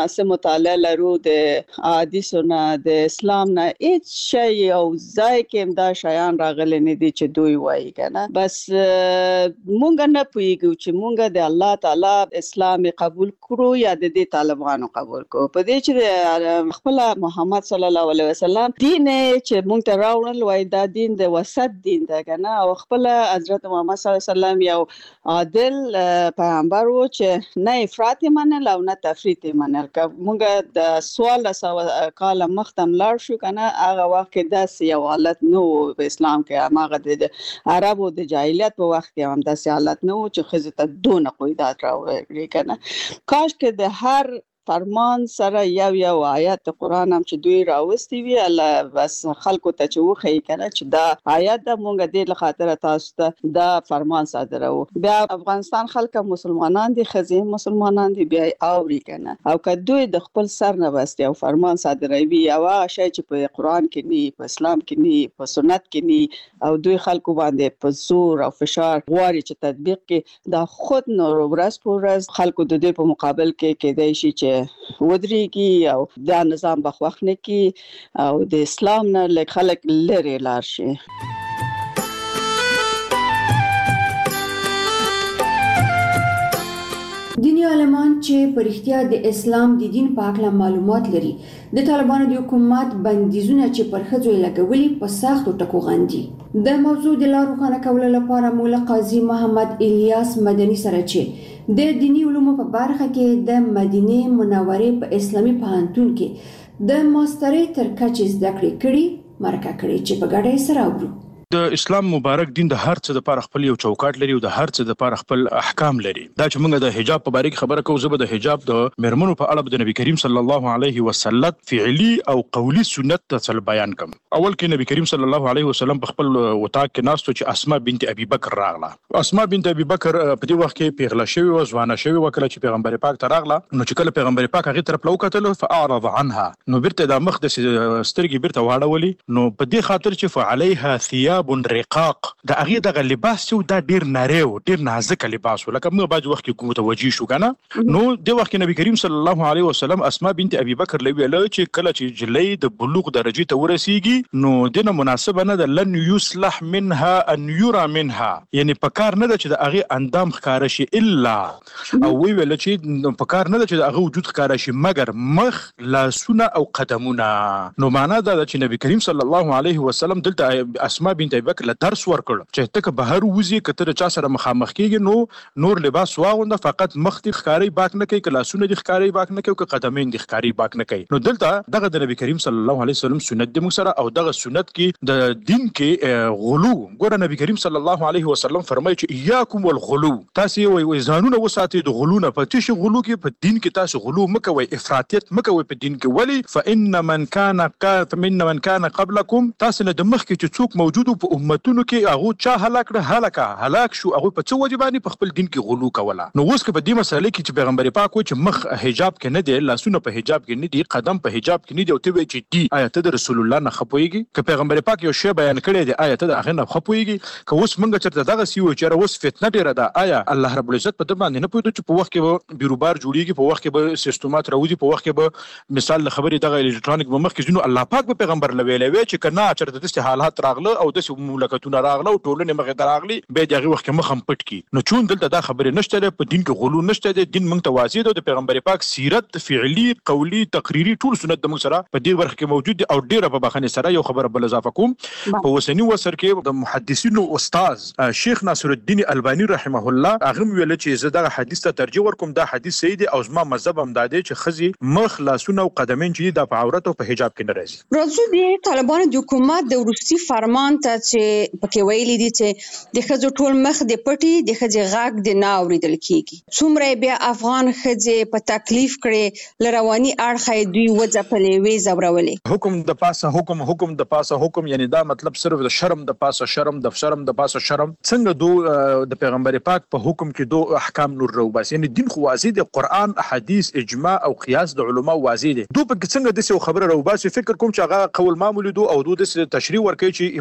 مطالعه لرو د حدیثونه د اسلام نه هیڅ شی او ځای کې دا شیان راغلي نه دي چې دوی وایي کنه. بس مونږ نه پوهیږو چې مونږ د الله تعالی اسلام قبول کړو یا د دې طالبانو قبول کړو. په دې چې خپل محمد صلی الله علیه وسلم دین چې مونږ ته راوړل وای دا دین د وسط دین ده کنه او خپل حضرت محمد صلی الله علیه وسلم یو عادل پیغمبر و چې نه افراط منل او نه تفریط منل. که مونږ د سوال سو کال مختم لاړ شو کنه هغه وخت کې داسې یو حالت نو په اسلام کې هغه د عربو د جاهلیت په وخت کې هم داسې حالت نو چې خزه ته دونه قیدات راوړي کنه. کاش کې د هر فرمان سره یو یو آیات قرآن هم چې دوی راوستي وي الله بس خلکو ته چې وخی کنه چې دا آیات د مونږ د لخاطر تاسو ته دا فرمان صادرو. بیا افغانستان خلک مسلمانان دي خزي مسلمانان دي بیا اوري کنه او که دوی د خپل سر نه بس یو فرمان صادروي او هغه شی چې په قرآن کې نه په اسلام کې نه په سنت کې نه او دوی خلکو باندې په زور او فشار غواړي چې تطبیق کې دا خود نو ورځ په ورځ خلکو د دې په مقابل کې کېدای شي چې ودرېږي او دا نظام بخوخ نه کی او د اسلام نه لږ خلک لري لار شي. دینی عالمان چې په رښتیا د اسلام د دین په اړه معلومات لري د طالبانو د حکومت بندیزونه چې پر ښځو لګولي په سختو ټکو غندي. د موضوع د لارو خانه کولو لپاره مولا قاضي محمد الیاس مدني سره چې د دینی علومو په برخه کې د مدینه منورې په اسلامي پوهنتون کې د ماسترۍ تر کچې زده کړې کړې مرکه کړې چې په ګډه یې سره وګورو. د اسلام مبارک دین د هر څه لپاره خپل یو چوکاټ لري او د هر څه لپاره خپل احکام لري. دا چې موږ د حجاب په اړه کې خبره کوو زه به د حجاب د مرمنو په اړه د نبی کریم صلی الله علیه وسلم فعلی او قولی سنت ته بیان کوم. اول کې نبی کریم صلی الله علیه وسلم په خپل وطاق کې ناستو چې اسماء بنت ابي بکر راغله. اسماء بنت ابي بکر په دې وخت کې پیغله شوی او ځوانه شوی وکړه چې پیغمبر پاک ته راغله. نو چې کله پیغمبر پاک هغه طرف لوکتل فاعرض عنها نو بیرته د مخ د سترګې بیرته واړولې. نو په دې خاطر چې فعليها ثياب رقاق د هغه دغه لباس چې دا ډیر نری او ډیر نازک لباس لکه موږ باج وخت کې متوجي شو کنه. نو د وخت کې نبی کریم صلی الله علیه وسلم اسماء بنت ابي بکر لوي چې کله چې جلې د بلوغ درجه ته ورسیږي نو دنه مناسبه نه د لن يصلح منها ان يرى منها یعنی پکار نه ده چې د هغه اندام ښکار شي الا او وی ویل چې پکار نه ده چې د هغه وجود ښکار شي مگر مخ لاسونه او قدمونه. نو معنا دا چې نبی کریم صلی الله علیه وسلم دلته اسماء بنت ابي بکر درس ورکړ چې ته که بهر وځي کته چا سره مخامخ کیږي نو نور لباس واغونده فقط مخ دي ښکاری باک نه کوي کلاسونه دي ښکاری باک نه کوي قدمین دي ښکاری باک نه کوي. نو دلته دغه د نبی کریم صلی الله علیه وسلم سنت د موږ سره او دغه سنت کې د دین کې غلو ګوره نبی کریم صلی الله علیه وسلم فرمایي چې اياکم والغلو تاسو وي ځانونه وساتئ د غلو نه په تشه غلو کې په دین کې تاسو غلو مکوئ افراطیت مکوئ په دین کې ولی فان من كان من من كان قبلكم تاسو نه د مخ کې چې څوک موجود په امتونو کې هغه چا هلاک نه هلاکه هلاک شو هغه په څو وجبانی په خپل دین کې غلو کوله. نو اوس کې په دې مسله کې چې پیغمبر پاک و چې مخ حجاب کې نه دی لاسونه په حجاب کې نه دي قدم په حجاب کې نه دی او ته وی چې دی آیت د رسول الله نه خپويږي که پیغمبر پاک یو شی بیان کړی دی آیت د هغه نه خپويږي که اوس موږ چرته دغه سی و چې اوس فتنه ډیره ده آیا الله رب العزت په دې باندې نه پوهیږي چې په وخت کې بیروبار جوړیږي په وخت کې به سیستمات راوځي په وخت کې به مثال خبرې دغه الکترونیک به مخ کې ځینو الله پاک په پیغمبر لویلوي چې کنا چرته د حالات راغله او د مملکتونو راغله او ټولنه مخه دراغلي به دغه وخت کې مخم پټ کی. نو چون دلته دا خبره نشته په دین کې غلو نشته د دین موږ ته واضح ده د پیغمبر پاک سیرت فعلی قولی تقریری ټول سنت د موږ سره په دې ورخ کې موجود دي او ډیره په بخنه سره یو خبره بل اضافه کوم په وسنی وسر کې د محدثینو استاد شیخ ناصر الدین البانی رحمه الله هغه ویل چې زه دغه حدیث ته ترجیح ورکوم دا حدیث صحیح دی او زما مذهب هم دا دی چې خزي مخ لاسونه او قدمین چې د عورت او په حجاب کې نه راځي. راځو د طالبانو د حکومت د ورستي فرمان ته چې پکې ویلي دي چې د خزو ټول مخ د پټي د خزي غاګ د نه اوریدل کیږي. څومره بیا افغان خزي په تکلیف کړي لرواني اړخې دوی وځپلې وې زبرولې حکم د پاسه حکم حکم د پاسه حکم یعنی دا مطلب صرف د شرم د پاسه شرم د شرم د پاسه شرم څنګه دو د پیغمبر پاک په حکم کې دو احکام نور رو بس یعنی دین خو واضح دی قران احادیث اجماع او قیاس د علما واضح دي دو په څنګه د څو خبره رو بس فکر کوم چې هغه قول معمول دو او دو د تشریح ورکړي چې امام ابو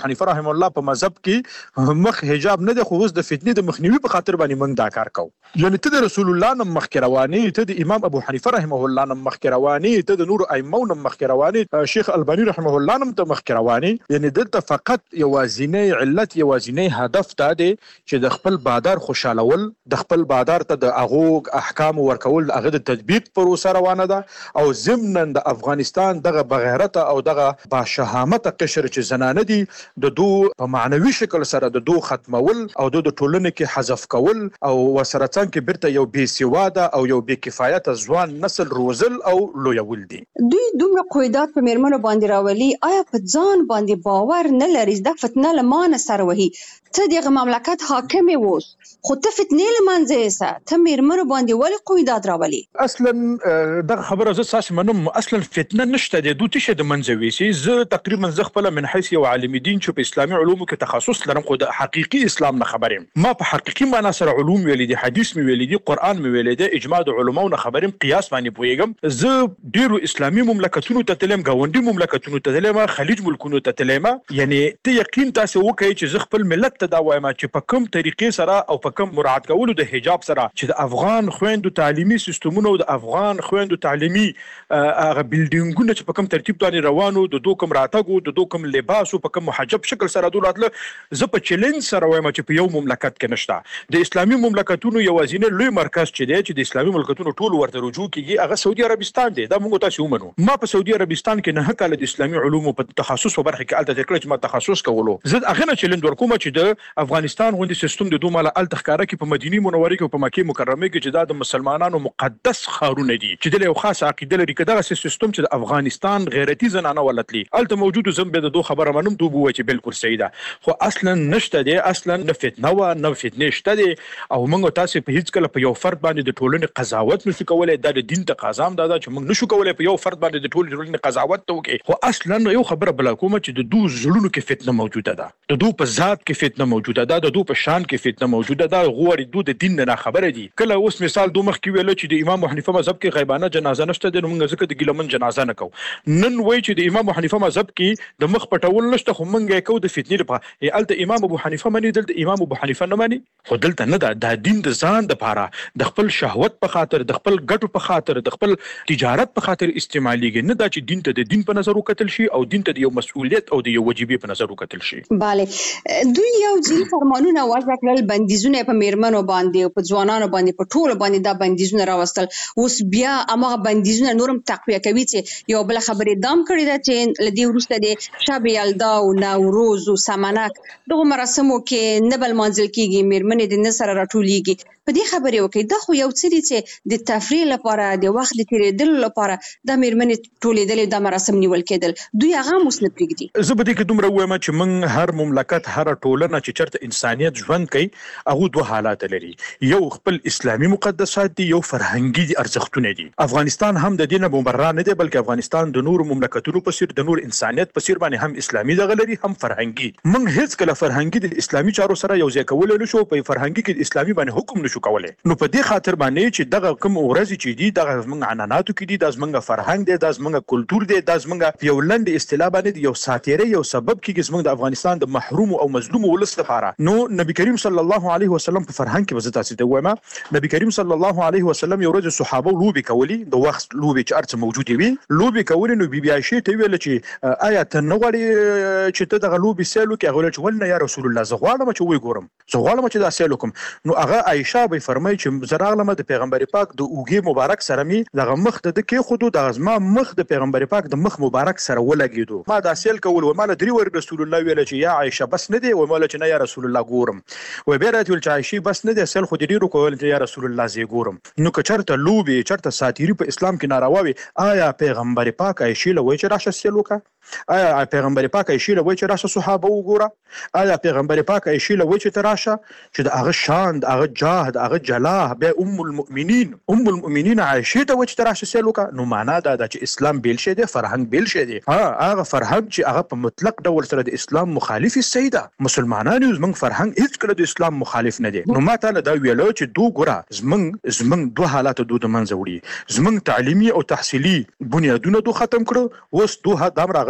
ابو حنیفه رحم الله په مذهب کې مخ حجاب نه دی، خو اوس د فتنې د مخنیوي په خاطر باندې موږ دا کار کوو. یعنی ته د رسول الله نه مخکې رواني، ته د امام ابو حنیفه رحمه الله نه مخکې رواني، ته د نور ائمه نه مخکې رواني، شیخ البانی رحمه الله نه ته مخکې رواني. یعنی دلته فقط یوازینی علت یوازینی هدف دا دی چې د خپل بادار خوشالول، د خپل بادار ته د هغو احکام ورکول، هغه د تطبیق پروسه روانه ده. او ضمناً د افغانستان دغه بغیرت او دغه باشهامت قشر چې زنانه دي د دو په معنوي شکل سره د دو ختمول او د ټولنې کې حذف کول او وسره څنګه بیرته یو بې سواده او یو بې کفایته ځوان نسل روزل او لویول دي. دوی دومره قیودات په میرمنو باندې راولي، آیا په ځان باندې باور نه لري دا فتنه لمانه سره وهي؟ ته دغه مملکت حاکم ووس خو ته فتنې لمانځه سه، ته میرمنو باندې ولې قیودات راولي؟ اصلا دغه خبره زه ساس منم، اصلا فتنه نشته د دوی تشه د منځوي سي. زه تقریبا زه خپل من حيث یو عالم دین چې په اسلامي علومو کې تخصص لرم، خو د حقيقي اسلام نه خبرم. ما په حقيقي معنا سره علوم ویلې دي، حدیث مې ویلې دي، قران مې ویلې دي، اجماع د علماو نه خبرم، قیاس باندې پويګم. زه ډیرو اسلامي مملکتونو ته تلم، غونډي مملکتونو ته تلم، خلیج ملکونو ته تلم. یعنی ته یقین تاسو وکړئ چې زه خپل ملت ته دا وایم چې په کوم طریقې سره او په کوم مراعات کولو د حجاب سره چې د افغان خويندو تعلیمي سیستمونو او د افغان خويندو تعلیمي هغه بلډینګونه چې په کوم ترتیب باندې روانو، د دوه کوم راتګو، د دوه کوم لباس او په کوم محجب شکل سره دولتله، زه په چیلنج سره وایم چې په یو مملکت کې نشته. د اسلامي مملکتونو یوازینی لوی مرکز چې دی چې د اسلامي مملکتونو ټول ورته رجوع کیږي هغه سعودي عربستان دی. دا موږ تاسو ومنو. ما په سعودي عربستان کې نه کال د اسلامي علومو په تخصص په برخه کې الته ذکر چې ما تخصص کولو. زه هغه نه چیلنج ورکوم چې د افغانستان غوندي سیستم د دوه مال التخکاره کې په مدینه منوره کې او په مکه مکرمه کې چې دا د مسلمانانو مقدس خارونه دي چې د یو خاص عقیده لري، کدا سیستم چې د افغانستان غیرتی زنانه ولتلی الته موجود زم به د دوه خبره منم دوه وای چې بالکل صحیح ده، خو اصلا نشته دی، اصلا نه فتنه و نه فتنه شته دی. او موږ تاسو په هیڅ کله په یو فرد باندې د ټولنې قضاوت نشو کولای، د دین تقاضا هم دا ده چې موږ نشو کولای په یو فرد باندې د ټولنې قضاوت وکړو. خو اصلا یو خبره بل کومه چې د دوه زړونو کې فتنه موجوده ده، د دوه په ذات کې فتنه موجوده ده، د دوه په شان کې فتنه موجوده ده. غوړي دوه د دین نه خبره دي. کله اوس مثال دوه مخ کې ویل چې د امام حنیفه مذهب کې غیبانه جنازه نشته، د موږ ځکه د ګلمن جنازه نه کو. نن وای چې د امام حنیفه مذهب کې د مخ پټول نشته، خو موږ یې کو د فتنې لپاره. الته امام ابو حنیفه مني، دلته امام ابو حنیفه نه مني، خو دلته نه ده. د دین د ځان د پاره د خپل شهوت په خاطر، د خپل ګټو په خاطر، د خپل تجارت په خاطر استعماليږي، نه دا چې دین ته د دین په نظر وکتل شي او دین ته د یو مسؤلیت او د یو وجیبې په نظر وکتل شي. bale دوی یو ځل فرمانونه وضع کړل، بندیزونه په میرمنو باندې او په ځوانانو باندې په ټولو باندې دا بندیزونه راوستل. اوس بیا هغه بندیزونه نورم تقویه کوي چې یو بل خبرې دام کړی دا چې لدی ورسته د شب یلدا او نوروز او سمنک دغه مراسمو کې نه بل منځل کیږي، میرمنې د نسره راټولېږي. په دې خبرې وکړي دا خو یو څه دي چې د تفریح لپاره، د وخت د تیرېدلو لپاره د میرمنې ټولېدل د مراسم نیول کېدل، دوی هغه هم اوس نه پرېږدي. زه به دې کې دومره وایم چې موږ هر مملکت، هر ټولنه چې چېرته انسانیت ژوند کوي هغه دوه حالات لري، یو خپل اسلامي مقدسات دي، یو فرهنګي دي ارزښتونه دي. افغانستان هم د دې نه مبرا نه دی، بلکې افغانستان د نور مملکتونو په څیر، د نور انسانیت په څیر باندې هم اسلامي دغه لري هم فرهنګي. موږ هیڅ کله فرهنګي د اسلامي چارو سره یو ځای کولای نه شو، په فرهنګي کې د اسلامي باندې حکم نشو کولای. نو په دې خاطر باندې چې دغه کوم ورځ چې دي دغه زمونږ عنعناتو کې دي، د زمونږ فرهنګ دی، د زمونږ کلچر دی، د زمونږ یو لند اصطلاح باندې یو ساتیره یو سبب کې زمونږ د افغانستان د محروم او مظلوم ولس لپاره. نو نبی کریم صلی الله علیه وسلم په فرهنګ کې وزت تاسو ته وایم، نبی کریم صلی الله علیه وسلم یو ورځ صحابه لوبي کولی، د وخت لوبي چې ارڅ موجود وي لوبي کولی. نو بي بي عائشه ته ویل چې آیا ته نه غواړې چې ته دغه لوبي سیلو کې غوړل چې ولنه یا رسول الله زه غواړم چې وې ګورم، زه غواړم چې دا سیلو کوم. نو هغه عائشه به فرمایي چې زراغلم د پیغمبر پاک د اوګي مبارک سره می دغه مخ د کې خودو د ازما مخ د پیغمبر پاک د مخ مبارک سره ولګیدو. ما دا سیل کول و مال درې ور رسول الله ویل چې یا عائشه بس نه دی، و مال چې نه یا رسول الله ګورم، و بیرته ول چې عائشه بس نه دی سیل خو دې ډیرو کول چې یا رسول الله زی ګورم. نو که چرته لوبي چرته ساتيري په اسلام کې ناروا وي، آیا پیغمبر پاک عائشه لوي چې راشه سیل وکا؟ آیا پیغمبر پاک عائشه لوي چې راشه صحابه وګوره؟ آیا پیغمبر پاک عائشه لوي چې تراشه چې د هغه شان، د هغه جاه، د هغه جلاه به ام المؤمنین ام المؤمنین عائشه ته وچ تراشه سلوکا؟ نو معنا دا د چې اسلام بیل شه دی، فرهنګ بیل شه دی. ها هغه فرهنګ چې هغه په مطلق ډول سره د اسلام مخالف سیده، مسلمانانو زمنګ فرهنګ هیڅ کله د اسلام مخالف نه دی. نو ما ته دا ویلو چې دوه ګره زمنګ زمنګ دوه حالات دوه د منځ وړي، زمنګ تعلیمي او تحصیلي بنیادونه دوه ختم کړو، اوس دوه دام راغ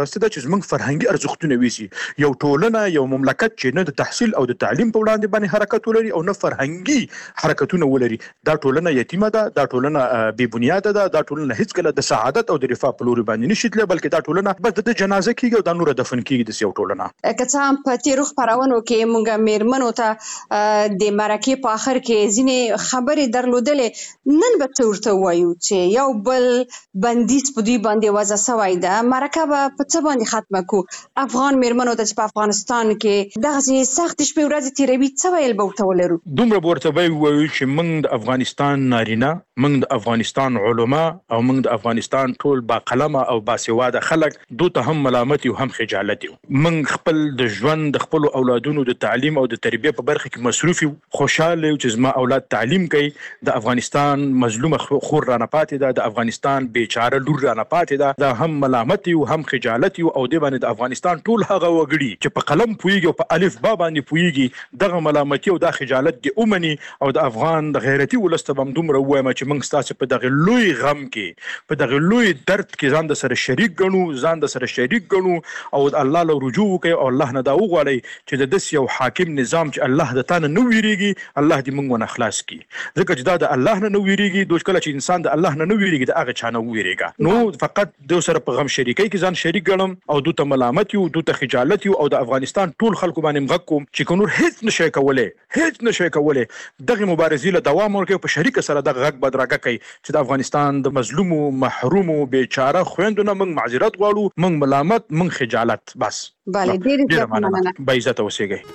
هغه څه چې زموږ فرهنګي ارزښتونه ویسي. یو ټولنه یو مملکت چې نه د تحصیل او د تعلیم په وړاندې باندې حرکت ولري او نه فرهنګي حرکتونه ولري، دا ټولنه یتیمه ده، دا ټولنه بې بنیاده ده، دا ټولنه هیڅکله د سعادت او د رفاه په لوري باندې نشي تللی، بلکې دا ټولنه بس د جنازه کیږي او دا نور دفن کیږي د یو ټولنه. که څه هم په تیرو خپرونو کې موږ میرمنو ته د مرکې په اخر کې ځینې خبرې درلودلې، نن به څه ورته وایو چې یو بل بندیز په دوی باندې وضع شوی ده، مرکه به په څه باندې ختمه کو؟ افغان میرمنو ته چې په افغانستان کې دغسې سختې شپې ورځې تېروي، څه ویل به ورته ولرو؟ دومره به ورته ووایو چې موږ د افغانستان نارینه، موږ د افغانستان علما او موږ د افغانستان ټول باقلمه او باسواده خلک دو ته هم ملامت یو هم خجالت یو. موږ خپل د ژوند د خپلو اولادونو د تعلیم او د تربیه په برخه کې مصروف یو، خوشحاله یو چې زما اولاد تعلیم کوي، د افغانستان مظلومه خور رانه پاتې ده، د افغانستان بیچاره لور رانه پاتې ده، دا هم ملامت یو هم خجالت یو. او دې باندې د افغانستان ټول هغه وګړي چې په قلم پوهیږي او په الف با باندې پوهیږي، دغه ملامتي او دا خجالت دې ومني او د افغان د غیرتي ولس ته به هم دومره ووایم چې موږ ستاسې په دغه لوی غم کې، په دغه لوی درد کې ځان د سره شریک ګڼو، ځان د سره شریک ګڼو او الله له رجوع وکړئ او الله نه دا وغواړئ چې د داسې یو حاکم نظام چې الله د تا نه نه ویریږي، الله دې موږ ونه خلاص کړي. ځکه چې دا د الله نه نه ویریږي، دوی کله چې انسان د الله نه نه ویریږي د هغه چا نه ویریږه. نو فقط دو سره په غم شریکۍ کې ځان شریک ګڼم او دو ته ملامت یو، دو ته خجالت یو او د افغانستان ټول خلکو باندې مغږ کوم چې که نور هیڅ نشئ کولی، هیڅ نشئ کولی، دغې مبارزې له دوام ورکوي، په شریکه سره دغه غږ بدرګه کوي چې د افغانستان د مظلومو محرومو بیچاره خویندو نه موږ معذرت غواړو، موږ ملامت، موږ خجالت. بس بله، ډېرې زیاته مننه. با عزته اوسېږئ.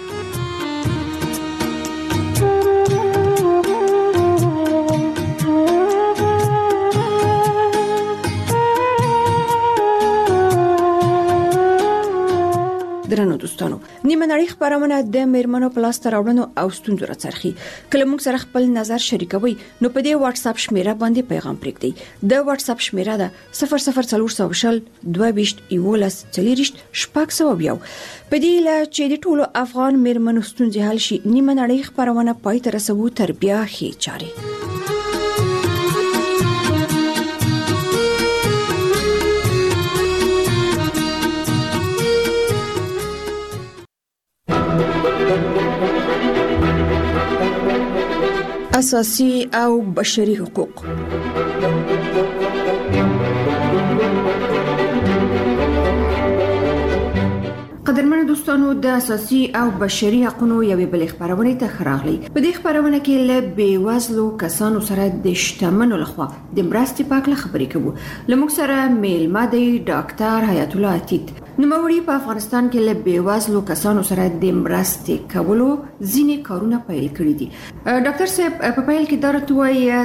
درنو دوستانو، نیمه نړۍ خبرونه د میرمنو په لاس راوړنو او ستونزو راڅرخي. کله موږ سره خپل نظر شریکوي نو په دې واتس اپ شمیره باندې پیغام پرېږدئ. د واتس اپ شمیره ده صفر صفر څلور سوه شل دوه ویشت یولس څلېرویشت شپږ سوه یو. په دې له چې د ټولو افغان میرمنو ستونزې حل شي، نیمه نړۍ خبرونه پای ته رسوو تر بیا ښې چارې. اساسي او بشري حقوق. قدرمن دوستانو، د اساسي او بشري حقوقو یوې بلې خبرونه ته خراغلي. په دې خبرونه کې له بیوزلو کسانو سره د شتمنو لخوا د مرستې په اړه خبرې کوو. لموږ سره میلمه دی ډاکټر حیات الله عتیق. نوموړي په افغانستان کې له بیوزلو کسانو سره د مرستې کولو ځینې کارونه پیل کړي دي. ډاکټر صاحب، په پیل کې دا راته وایي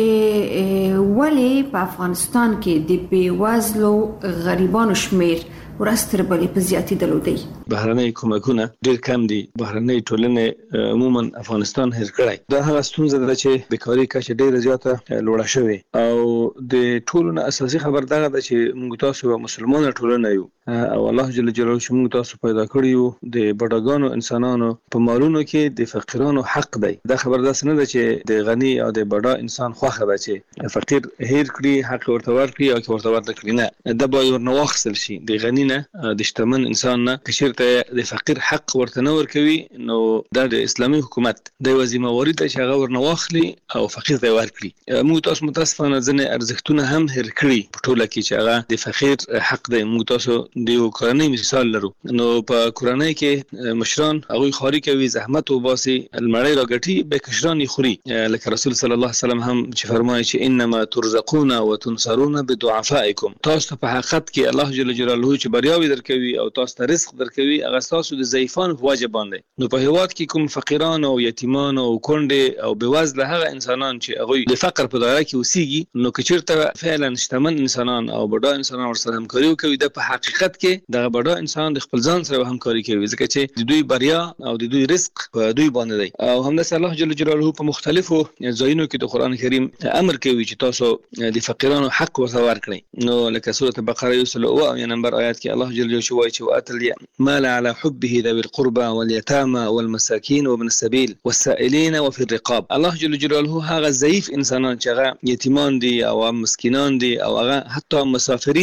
چې ولې په افغانستان کې د بیوزلو غریبانو شمیر ورستر بلې په زیاتېدلو دی؟ بهرنۍ کومکونه ډېر کم دي. بهرنۍ ټولنې عموما افغانستان هېر کړی. دا هغه ستونزه ده چې بیکاري کچه ډېره زیاته لوړه شوې او د ټولو نه اساسي خبر دغه ده چې موږ تاسو یوه مسلمانه ټولنه یو او الله جل جلاله چې موږ تاسو پیدا کړي یو، د بډاګانو انسانانو په مالونو کې د فقیرانو حق دی. دا خبر داسې نه ده چې د غني او د بډا انسان خوښه ده چې فقیر هېر کړي، حق ورته ورکړي او که ورته ورته کړي. نه، دا باید ورنه واخیستل شي. د غني نه، د شتمن انسان نه که چېرته د فقیر حق ورته نه ورکوي، نو دا د اسلامي حکومت د یوه ذمهواري ده چې هغه ورنه واخلي او فقیر ته یې ورکړي. موږ تاسو متاسفانه ځینې ارزښتونه هم هېر کړي په ټوله کې چې هغه د فقیر حق دی. موږ تاسو د یو کورنۍ مثال لرو. نو په کورنۍ کې مشران هغوی خواري کوي، زحمت وباسي، المړی راګټي، به کشران یې خوري. لکه رسول صلی الله علیه وسلم هم چې فرمایي چې انما ترزقون وتنصرون بدعفائکم. تاسو ته په حقیقت کې الله جل جلاله چې بریاوي درکوي او تاسو ته رزق درکوي، هغه تاسو د ضعیفانو په وجه باندې. نو په هېواد کې کوم فقیران او یتیمان او کونډې او بېوزله هغه انسانان چې هغوی د فقر په دایره کې اوسېږي، نو که چېرته فعلا شتمن انسانان او بډا انسانان ورسره همکاري وکوي، دا په حقیقت کې دغه بډا انسان د خپل ځان سره همکاري کوي، ځکه چې د دوی بریا او د دوی رزق په دوی باندې دی. او همداسې الله جل جلاله په مختلفو ځایونو کې د قرآن کریم امر کوي چې تاسو د فقیرانو حق ورته ورکړئ. نو لکه سورة بقره یو سل اوه اویا نمبر آیات کې الله جل جلاله وایي چې وآت المال على حبه ذوي القربى واليتامى والمساكين وابن السبيل والسائلين وفي الرقاب. الله جل جلاله هغه ضعیف انسانان چې هغه یتیمان دي او مسکینان دي او هغه حتی مسافرین دي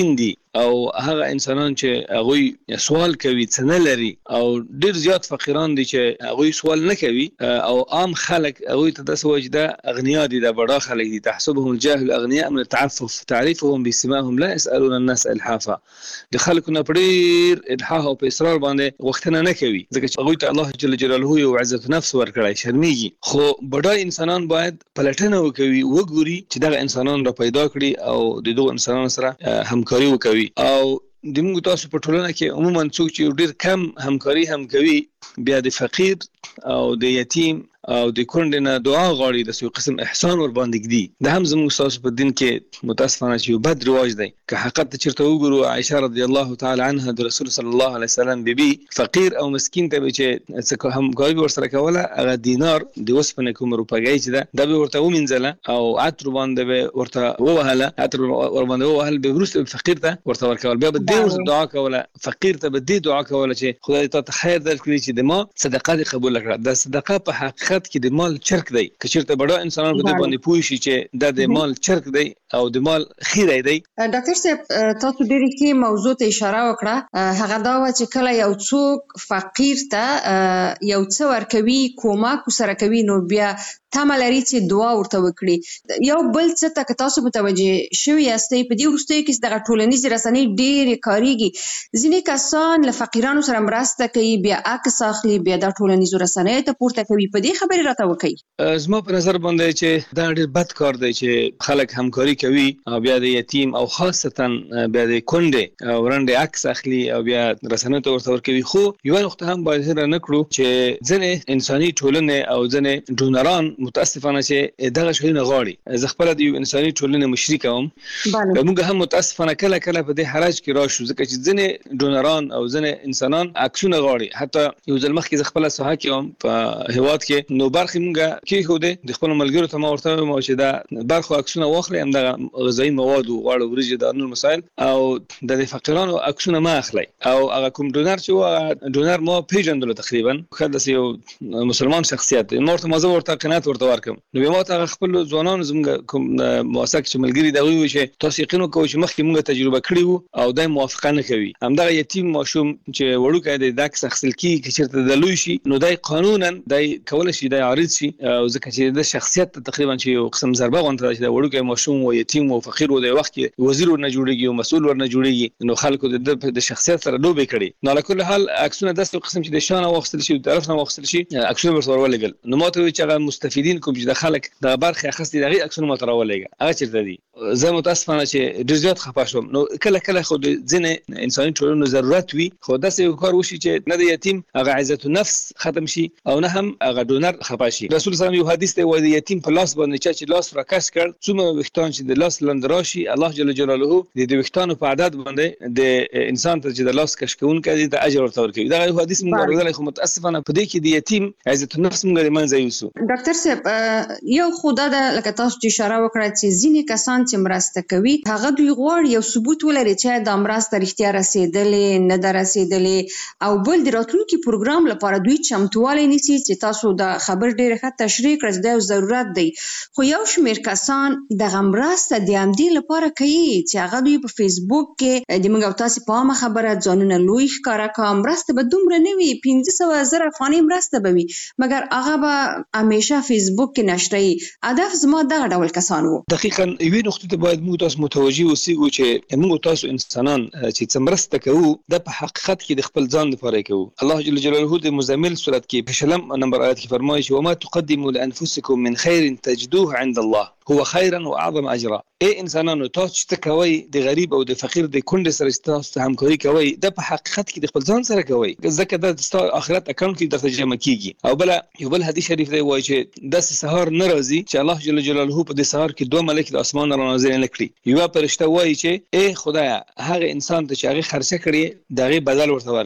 او هغه انسانان چې هغه سوال کوي څه نه لري او ډیر زیات فقیران دي چې هغه سوال نه کوي او عام خلک هغه ته د سوجده اغنیا دي د بڑا خلک دي تحسبهم الجاهل اغنياء من التعفف تعرفهم بسمائهم لا يسالون الناس الحافا د خلکو نه ډیر الحاح او اصرار باندې وختنه نه کوي ځکه چې هغه ته الله جل جلاله یو عزت نفس ورکړی شرمېږي خو بڑا انسانان باید پلټنه وکوي وګوري چې دا انسانان را پیدا کړي او د دوه انسانانو سره همکاري وکوي او د موږ تاسو په ټولنه کې عموما څوک چې ډیر کم همکاري هم کوي بیا د فقیر او د یتیم او د کونډې نه دعا غواړي د یو قسم احسان ور باندې کړي د هم زموږ تاسو په دین کې متاسفانه چې یو بد رواج دی که حقیقت چیرته وګورو عائشه رضی الله تعالی عنها د رسول صلی الله علیه وسلم بیبي فقیر او مسکین ته چې څه هم غوي ورسره کوله هغه دینار د وسپنه کوم روپګی چې دا د ورته ومنځله او عطر باندې ورته ووهله عطر ور باندې ووهل به ورسته فقیر ته ورته ورکول بیا به دې دعا کوله فقیر ته به دې دعا کوله چې خدای ته خیر درکړي چې د ما صدقه قبول کړه د صدقه په حقیقت کې د مال چرک دی که چیرته بڑا انسانان په دې باندې پوه شي چې د د مال چرک دی او د مال خیره دی. ډاکټر صاحب تاسو ډېر کې موضوع ته اشاره وکړه هغه دا و چې کله یو څوک فقیر ته یو څه ورکوي کومک سره کوي نو بیا تمه لري چې دعا ورته وکړي یو بل څه ته تاسو متوجه شوي یاستئ په دې وروستیو کې دغه ټولنیزې رسنۍ ډېرې کاریږي ځینې کسان له فقیرانو سره مرسته کوي بیا عکس اخلي بیا د ټولنیزو رسنیو ته پورته کوي په دې خبرې راته وکړئ. زما په نظر باندې چې دا ډېر بد کار دی چې خلک همکاري کوي او بیا د یتیم او خاصتا بیا د کونډې او رنډې عکس اخلي او بیا رسنیو ته ورته ورکوي خو یوه نقطه هم باید هېره نه کړو چې ځینې انساني ټولنې او ځینې ډونران متاسفانه چې دغه شیونه غواړي زه خپله د یو انساني ټولنې مشري کوم موږ هم متاسفانه کله کله په دې حرج کې راشو ځکه چې ځینې ډونران او ځینې انسانان عکسونه غواړي حتی یو ځل مخکې زه خپله ساحه کې وم په هېواد کې نو برخې موږ کېښودې د خپلو ملګرو ته ما ورته ویم چې دا برخو عکسونه واخلئ همدغه غذایي مواد و غواړه وریجې دا نور مسایل او د فقیرانو عکسونه مه اخلئ او هغه کوم ډونر چې و هغه ډونر ما پېژندلو تقریبا ښه داسې یو مسلمان شخصیت دی ما ورته ما زه ورته قناعت ورته ورکړم نو بیا ما ته هغه خپلو ځوانانو زموږ کوم مؤسسه کې چې ملګري د هغوی وویل چې تاسو یقین وکوئ چې مخکې موږ تجربه کړې وو او دا موافقه نه کوي همدغه یتیم ماشوم چې وړوکی دی دا عکس اخیستل کېږي که چېرته د لوی شي نو دی قانونا دی کولی شي دی عارض شي او ځکه چې د شخصیت ته تقریبا چې یو قسم ضربه غونته ده چې د وړوکی ماشوم و یتیم و فقیر و د وخت کې وزیر ورنه جوړېږي او مسؤل ورنه جوړېږي نو خلکو د د شخصیت سره لوبې کړي نو علا کل حال عکسونه داسې یو قسم چې د شا نه واخیستل شي د طرف نه واخیستل شي عکسونه ورته ورولېږل نو ما ته وویل چې هغه مستفیدین کوم چې د خلک دغه برخې اخیستې د هغې عکسونه ما ته راولېږه هغه چېرته دي زه متاسفانه چې ډېر زیات خفه شوم نو کله کله خو د ځینې انساني ټولنو ضرورت وي خو داسې یو کار وشي چې نه د یتیم هغه عزت النفس ختم شي او نه هم هغه ډونر خفه شي رسول صلی الله یو حدیث دی وایي د یتیم په لاس باندې چا چې لاس راکش کړ څومره ویښتان چې د لاس لاندې راشي الله جل جلاله د دې ویښتانو په عدد باندې د انسان ته چې د لاس کش کوونکی دی د اجر ورته ورکوي دغه یو حدیث موږ اورېدلی خو متاسفانه په دې کې د یتیم عزت النفس موږ د منځه یوسو. ډاکټر صاحب یو خو دا ده لکه تاسو چې اشاره وکړه چې ځینې کسان چې مرسته کوي هغه دوی غواړي یو ثبوت ولري چې دا مرسته رښتیا رسېدلې نه ده رسېدلې او بل د راتلونکي پروګرام لپاره دوی چمتووالی نیسي چې تاسو دا خبر ډېره ښه تشریح کړه چې دا یو ضرورت دی خو یو شمېر کسان دغه مرسته د همدې لپاره کوي چې هغه دوی په فیسبوک کې د موږ او تاسې په عامه خبره ځانونه لوی ښکاره کړه مرسته به دومره نه وي پنځه سوه زره افغانۍ مرسته به وي مګر هغه به همیشه فیسبوک کې نشروي هدف زما دغه ډول کسان وو. دقیقا یوې نقطې ته باید موږ تاسو متوجه اوسېږو چې موږ تاسو انسانان چې څه مرسته کوو دا په حقیقت کې د خپل ځان لپاره کوو. الله جل جلاله د مزمل سورت کې په شلم نمبر آیت کې فرمایي چې وما تقدموا لانفسکم من خیر تجدوه عند الله هو خیرا واعظم اجرا. ای انسانانو تاسو چې کوي د غریب او د فقیر د کونډې سره چې تاسو همکاري کوي دا په حقیقت کې د خپل ځان سره کوي ځکه دا د ستاسو آخرت اکاونټ کې درته جمع کیږي. او بل یو بل حدیث شریف دی وایي چې داسې سهار نه راځي چې الله جل جلاله په دې سهار کې دوه ملایکې د اسمان را نازل نه کړي یوه فرشته وایي چې ای خدایا هغه انسان ته چې هغه خرچه کړي د هغې بدل ورته ورکړي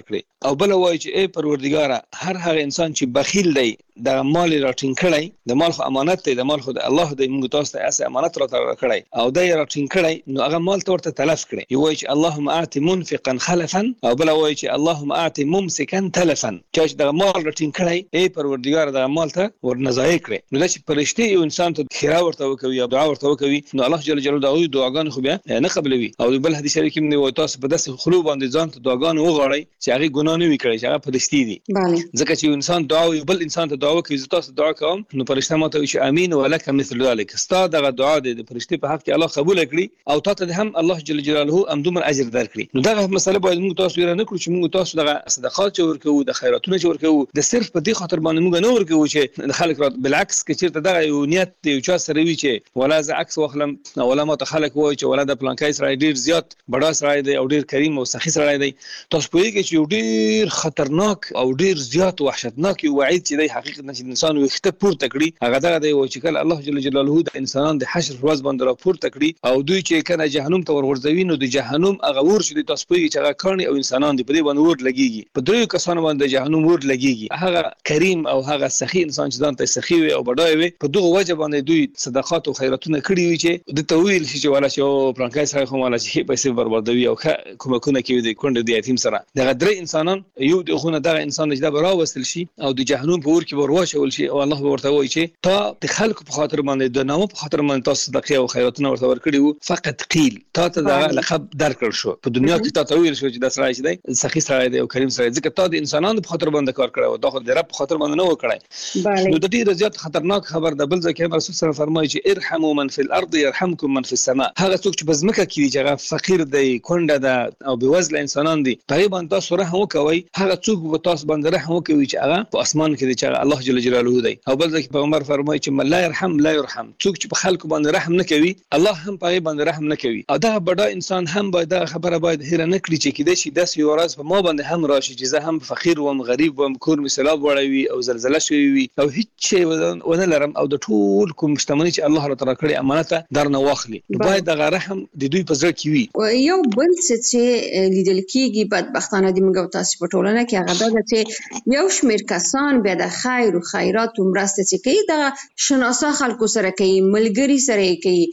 او بل وایي چې ای پروردګار هر هغه انسان چې بخیل دی د مال راټینګ کړی د مال خو امانت دی د مال خو د الله د موږ تاسو ته اسه امانت را کړی او د راټینګ کړی نو هغه مال ته ورته تلف کړی یو وایي چې اللهم اعط منفقا خلفا او بل وایي چې اللهم اعط ممسكا تلفا چې د مال راټینګ کړی ای پروردګار د مال ته ورنځای کړی نو د چې فرشتي یو انسان ته خیره ورته وکوي او دعا ورته وکوي نو الله جل جلاله دغه دعاګانې خو بیا نه قبلوي او بل حدیث شریف کې موږ تاسو په داسې خلو باندې ځان ته دعاګانې وغواړي چې هغه ګناه نه وي کړی چې هغه فرشتي دي ځکه چې انسان دعا وي بل انسان ته دعا وکوي تاسو دعا کوم نو فرشته ماته وي چې امين ولک مثل ذلك ستا دغه دعا د فرشتي په حق کې الله قبول کړي او تاسو هم الله جل جلاله هم دومره اجر درکړي نو دغه مسله باید موږ تاسو ورنه نکړو چې موږ تاسو دغه صدقات چې ورکوو د خیراتونو چې ورکوو د صرف په دې خاطر باندې موږ نه ورکوو چې د خلک رات بالعکس کې چیرته دغه یو نیت دی چې سره وی چې ولا ز عکس واخلم ولا ما ته خلک وای چې ولا د پلانکای سره ډیر زیات بڑا سره دی او ډیر کریم او سخی سره دی تاسو په دې کې چې ډیر خطرناک او ډیر زیات وحشتناک وعید چې د حقیقت نشي انسان وخته پورته کړي هغه دغه دی چې کله الله جل جلاله د انسانان د حشر ورځ باندې را پورته کړي او دوی چې کنه جهنم ته ورغورځوي نو د جهنم هغه ور شي تاسو په چې هغه کړنی او انسانان دی په دې باندې ور لګيږي په دریو کسانو باندې جهنم ور لګيږي هغه کریم او هغه سخی انسان چې ځان ته سخی وي او بډای وي په دغه وجه باندې دوی صدقات او خیراتونه کړی وي چې د تویل شي چې ولا شي او پرانکای سره کوم ولا شي پیسې بربادوي او کومه کومه کې د کونډه د یتیم سره دغه درې انسانان یو د خونه دغه انسان چې دا راوستل شي او د جهنم په ور کې ورواچول شي او الله ورته وایي چې تا د خلکو په خاطر باندې د نامو په خاطر باندې تاسو صدقه او خیراتونه ورته ورکړي وو فقط قیل تا ته دا لقب درکړ شو په دنیا کې تا ته ویل شو چې دا سړی دی سخی سړی دی او کریم سړی دی ځکه تا د انسانانو په خاطر باندې کار کړو دا خو د رب په خاطر باندې نه وکړای نو د دې زیات خطرناک خبر د بل ځکه رسول صلی الله علیه وسلم فرمایي چې ارحموا من فی الارض يرحمكم من فی السماء هغه څوک چې بزمکه کې چې هغه فقیر دی کونډه ده او بوزله انسانان دي په باندې تاسو رحم وکوي هغه څوک په تاسو باندې رحم وکوي چې هغه په اسمان کې دی چې الله جل جلاله دی او بل ځکه پیغمبر فرمایي چې من لا يرحم لا يرحم څوک چې په خلکو باندې رحم نه کوي الله هم په باندې رحم نه کوي او دا بډا انسان هم باید دا خبره باید هیر نه کړی چې کده شي داس یو ورځ په ما باندې هم راشي چې زه هم فقیر وم غریب وم کور مثلا وړوي او زلزلہ شوی وي او هیڅ شی ونه لرم او د ټول کوم مشتمنی چې الله تعالی کړی امانت درنه واخلي باید دا رحم د دوی په ځای کې وي یو بل څه چې لیدل کیږي بدبختانه د موږ تاسو په ټولنه کې هغه دا چې یو شمیر کسان به د خیر او خیرات او مرسته چې کوي د شناسا خلکو سره کوي ملګری سره کوي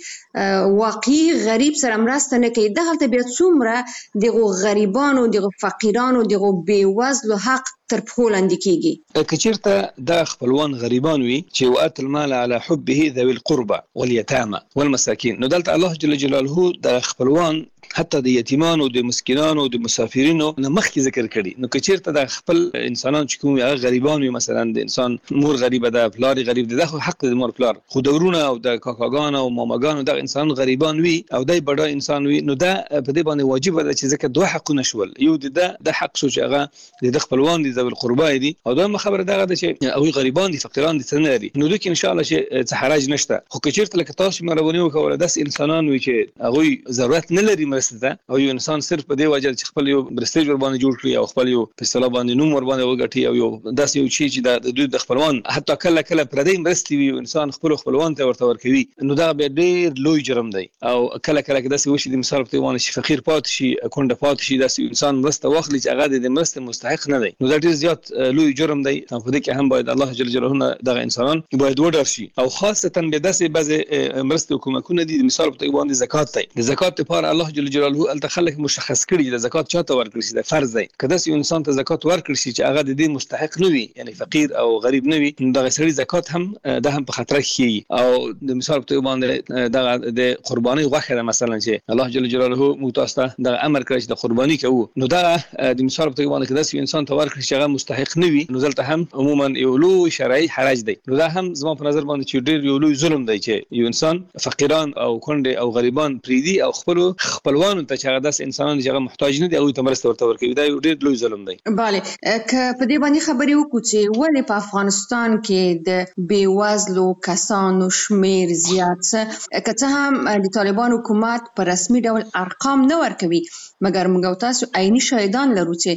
واقعي غریب سره مرسته نه کوي دغه ته بیا څومره دغه غریبانو دغه فقیرانو دغه بیوزلو حق تر پخو لاندې کیږي کچیرته د خپلوان غریبان وي چې وات المال على حبه ذوي القربى واليتامى والمساكين نو دلته الله جل جلاله د خپلوان حتی د یتیمانو د مسکینانو د مسافرینو نه مخکې ذکر کړي نو کچیرته د خپل انسانان چې کوم هغه غریبان وي مثلا د انسان مور غریبه ده پلار غریب ده خو حق د مور پلار خو دورونه او د کاکاګان او ماماګان د انسان غریبان وي او دای بډا انسان وي نو دا په دې باندې واجب ده چې ځکه دوه حقونه شول یو د د حق شو چې هغه د خپلوان دي ذوی القربى دي او دا خبره دغه ده چې او غریبان دي فقیران دي څنګه دي نو دوی ان شاء الله چې څه حرج نشته خو کچیرته لکه تاسو مروونی وکول داس انسانان وي چې هغه ضرورت نه لري مرسته او یو انسان صرف په دې وجه چې خپل یو برستیج ور باندې جوړ کړي او خپل یو په اصطلاح باندې نوم ور باندې وګټي او یو داس یو شی چې د دوی د خپلوان حتی کله کله پردې مرستي وي انسان خپل خپلوان ته ورته ورکوي نو دا به ډیر لوی جرم دی او کله کله داس وشي د مثال په وانه شي فقیر پات شي کونډه پات شي داس انسان مرسته واخلي چې هغه د مرسته مستحق نه دی نو دا ډیر زیات لوی جرم دی په دې کې هم باید الله جل جلاله دغه انسانان باید وډار شي او خاصه به داس بعض مرسته حکومتونه دي مثال په باندې زکات دی د زکات لپاره الله جل جلاله التخلق مشخص کړي د زکات چاته ورکړي شي د فرض دی کله چې انسان ته زکات ورکړي شي چې هغه د دې مستحق نه وي یعنی فقیر او غریب نه وي د غسړي زکات هم د هم په خطر کې او د مثال په باندې د د قرباني غوښه مثلا چې الله جل جلاله متاسته د امر کړی چې د قرباني کوو نو دا د مثال په باندې کله چې انسان ته ورکړي چې هغه مستحق نه وي نو ځلته هم عموما یو لوی شرعي حرج دی نو دا هم زما په نظر باندې چې ډیر یو لوی ظلم دی چې یو انسان فقیران او کونډه او غریبان پریدي او خپل خپلوان ته چې هغه داس انسانان چې هغه محتاج نه دي او ته مرسته ورته ورکوي دا یو ډیر لوی ظلم دی bale که په دې باندې خبرې وکړو چې ولې په افغانستان کې د بیوزلو کسانو شمیر زیات څه که څه هم د طالبان حکومت په رسمي ډول ارقام نه ورکوي مګر موږ تاسو عیني شاهدان لرو چې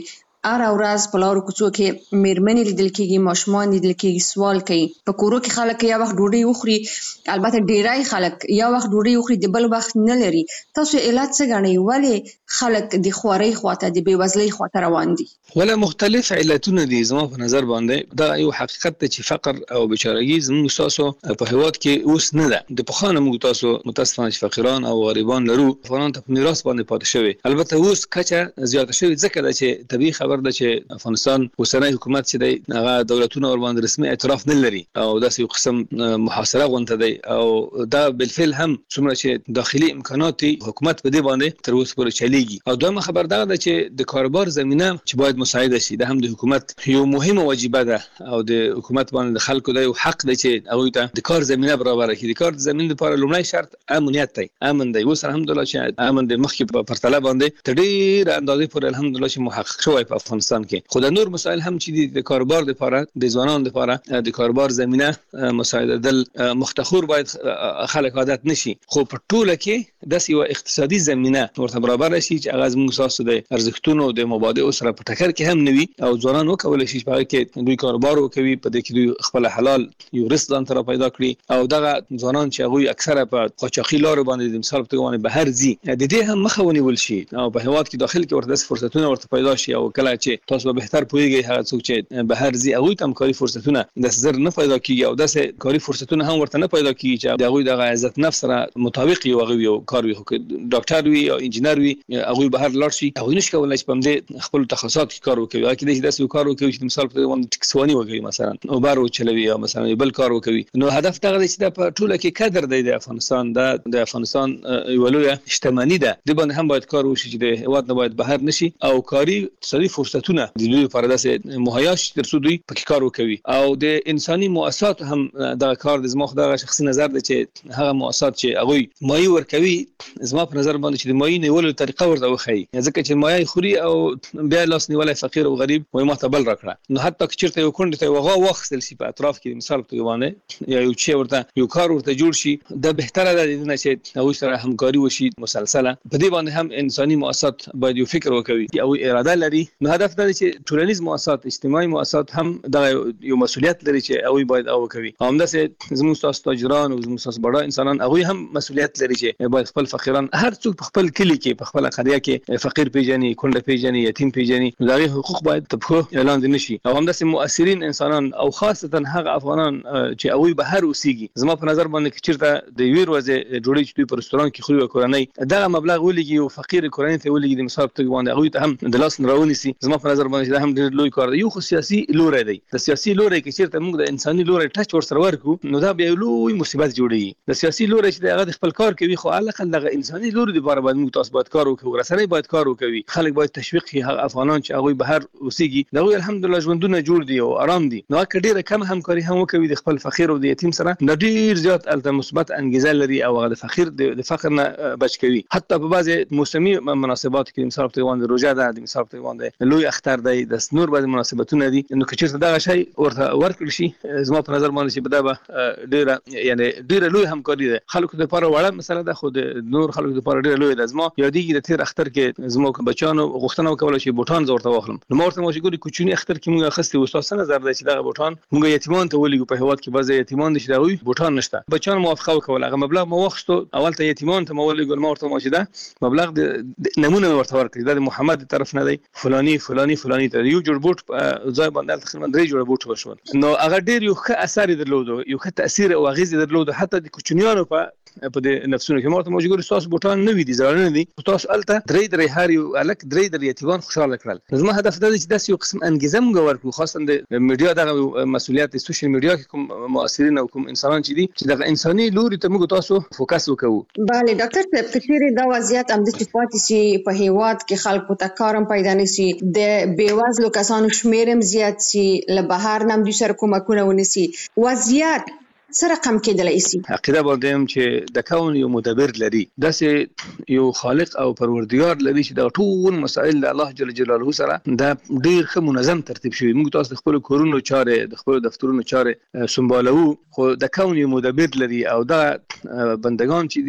ار اورز په لارو کوڅو کې میرمنې لیدل کېږي، ماشومان لیدل کېږي، سوال کوي. په کورو کې خلک یا وخت ډوډۍ وخوري، البته ډیرای خلک یا وخت ډوډۍ وخوري د بل وخت نه لري. تاسو علت څه ګڼئ ولې خلک د خوارۍ خواته د بېوزلۍ خواته روان دي؟ ولا مختلف علتونه دي زما په نظر باندې. دا یو حقیقت دی چې فقر او بیچارهګي زموږ تاسو په هیواد کې اوس نه ده. د پخوانه موږ تاسو متاسفانه چې فقیران او غریبان لرو، افغانان ته په میراث باندې پاتې شوی. البته اوس کچه زیاته شوی ځکه ده چې طبيعي خبر ده چې افغانستان اوسنی حکومت چې دی هغه دولتونه ور باندې رسمي اعتراف نه لري او داسې یو قسم محاصره غونډه دی او دا بالفعل هم څومره چې داخلي امکانات حکومت په دې باندې تر اوسه پورې چلیږي. او دویمه خبر دا ده چې د کاروبار زمينه چې باید مساعده شي، دا هم د حکومت یو مهمه وجیبه ده او د حکومت باندې د خلکو د حق دی چې هغه ته د کار زمينه برابر کړي. د کار زمينه لپاره لومړی شرط امنیت دی. امن دی اوس الحمدلله چې امن د مخکې په پرتله باندې تر ډېر اندازې پورې الحمدلله چې محقق شوی په افغانستان کې. خو د نور مسایل هم چې د کاروبار لپاره د ځوانانو لپاره د کاروبار زمينه مساعده دل مختخور باید خلک عادت نشي. خو په ټوله کې د یو اقتصادي زمينه ورته برابر شي چې هغه موږ تاسو د ارزښتونو د مبادئ سره په ټکر کې هم نوي او ځوانان وکولای شي چې کې دوی کاروبار وکوي، په دې کې دوی خپل حلال یو رزق ځان ته پیدا کړي او دغه ځوانان چې هغه اکثره په قاچاقي لارو باندې د مثال په توګه بهر ځي د دې هم مخه ونیول شي او په هیواد کې داخل کې ورته فرصتونه ورته پیدا شي او کله چې تاسو به بهتر پوهیږئ هغه څوک چې بهر ځي هغه ته کاری فرصتونه د زر نه پیدا کیږي او داسې کاری فرصتونه هم ورته نه پیدا کیږي چې هغه د عزت نفس سره مطابق یو هغه یو کار وي. ډاکټر وي او انجینر وي هغه بهر لاړ شي هغه نشي کولای چې په دې خپل تخصصات کې کار وکړي. هغه کې داسې کار وکړي چې مثال په توګه ټکسوانی وکړي مثلا او بارو چلوي یا مثلا بل کار وکړي. نو هدف دا دی چې په ټوله کې قدر دی د افغانستان د افغانستان یو لوی شتمنۍ ده. د باندې هم باید کار وشي چې د هیواد نه باید بهر نشي او کاری اقتصادي فرصتونه د دوی لپاره داسې مهیا شي تر څو دوی پکې کار وکړي او د انساني مؤسسات هم دا کار د زما خدای شخصي نظر دی چې هغه مؤسسات چې هغه مایي ورکوي زما په نظر باندې چې د مایي نیولو طریقه ورته وخی ځکه چې مایي خوري او بیا لاس نیولای فقیر او غریب وای ما ته بل راکړه. نو حتی که چیرته یو کونډه ته وغه وخت سي په اطراف کې مثال په توګه یا یو چې ورته یو کار ورته جوړ شي دا بهتره ده نه چې هغه سره همکاري وشي مسلسله. په دې باندې هم انساني مؤسسات باید یو فکر وکړي او اراده لري. نو هدف دا دی چې ټولنیز مؤسسات اجتماعي مؤسسات هم دا یو مسؤلیت لري چې هغه باید او کوي. همداسې زموږ تاسو تاجران او زموږ تاسو بڑا انسانان هغه هم مسؤلیت لري چې باید خپل فقیران هر څوک په خپل کلی کې په خپل قريه کې فقیر پیژني، کونډه پیژني، یتیم پیژني. دغه حقوق باید په اعلان دي نشي او همداسې مؤثرین انسانان او خاصتا هغه افغانان چې هغه بهر اوسېږي زما په نظر باندې چې چیرته د ویر وځي ډوډۍ چې دوی په رستوران کې خوري کورنۍ دغه مبلغ ولګي او فقیر کورنۍ ته ولګي د مثال په توګه باندې هغه ته هم د لاس راونی سي. زما په نظر باندې دا هم ډېر لوی کار دی. یو خو سیاسي لوري دی. د سیاسي لوري کې چیرته موږ د انساني لوري ټچ ور سره ورکو نو دا به لوی مصیبت جوړي. د سیاسي لوري چې هغه خپل کار کوي خو علاقه دغه انساني لوري د بار باندې موږ تاسو باید کار وکړو، رسنۍ باید کار وکړي، خلک باید تشویق کړي هغه افغانان چې هغه بهر اوسېږي دغه الحمدلله ژوندونه جوړ دي او آرام دي. نو که ډیره کم همکاري هم وکوي د خپل فقیر او د یتیم سره نو ډیر زیات الته مثبت انګیزه لري او هغه د فقیر د فقر نه بچ کوي. حتی په بعضي موسمي مناسبات کې مثال په توګه روزه ده، د مثال په توګه لوی اختر دی، د نور بعضي مناسبتونه دي. نو که چیرته دغه شی ورته ورکړل شي زما په نظر باندې چې بده ډیره یعنی ډیره لوی همکاري ده. خلکو لپاره وړه مسله ده خو د نور خلکو لپاره ډیره لوی ده. زما یادېږي د تیر اختر کې زما بچانو غوښتنه وکوله چې بوټان زورته واخلم. نو مورته مو چې ګوري کوچنی اختر کې موږ اخستې استاد نظر دی چې دغه بوټان موږ یتیمان ته ولګو. په هیواد کې بعضي یتیمان دي چې دغه بوټان نشته. بچان موافقه وکوله هغه مبلغ مو واخستو اول ته یتیمان ته مو ولګو. مورته مو چې دا مبلغ د نمونه ورته ورکړي دا د محمد طرف نه دی فلانی فلانی فلانی ته یو جوړ بوټ ځای باندې تقریبا درې جوړ بوټ وشول. نو هغه ډیر یو ښه اثر درلود، یو ښه تاثیر او اغیز درلود حتی د کوچنیانو په په دې نفسونو کې. مورته موجود تاسو بوټان نه وي دي زړه نه دي تاسو الته درې درې هر یو الک درې درې یتیمان خوشاله کړل. زما هدف دا دی چې داسې یو قسم انګیزه موږ ورکړو خاصه د میډیا دغه مسؤلیت د سوشل میډیا کې کوم مؤثرین او کوم انسانان چې دي چې دغه انساني لوري ته موږ تاسو فوکس وکړو. bale ډاکټر صاحب کثیر دا وضعیت هم د صفات سي په هیواد کې خلکو ته کارم پیدا نشي، د بیوازلو کسانو شمیرم زیات سي، له بهر نم دوی سره کومکونه ونسي، وضعیت سره رقم کېدلای شي. عقیده باندې چې د کون یو مدبر لري، داسې یو خالق او پروردگار لري چې دا ټول مسائل د الله جل جلاله سره دا ډیر ښه منظم ترتیب شوی. موږ تاسو د خپل کورونو چارې د خپل دفترونو چارې سمبالو خو د کون یو مدبر لري او دا بندگان چې دي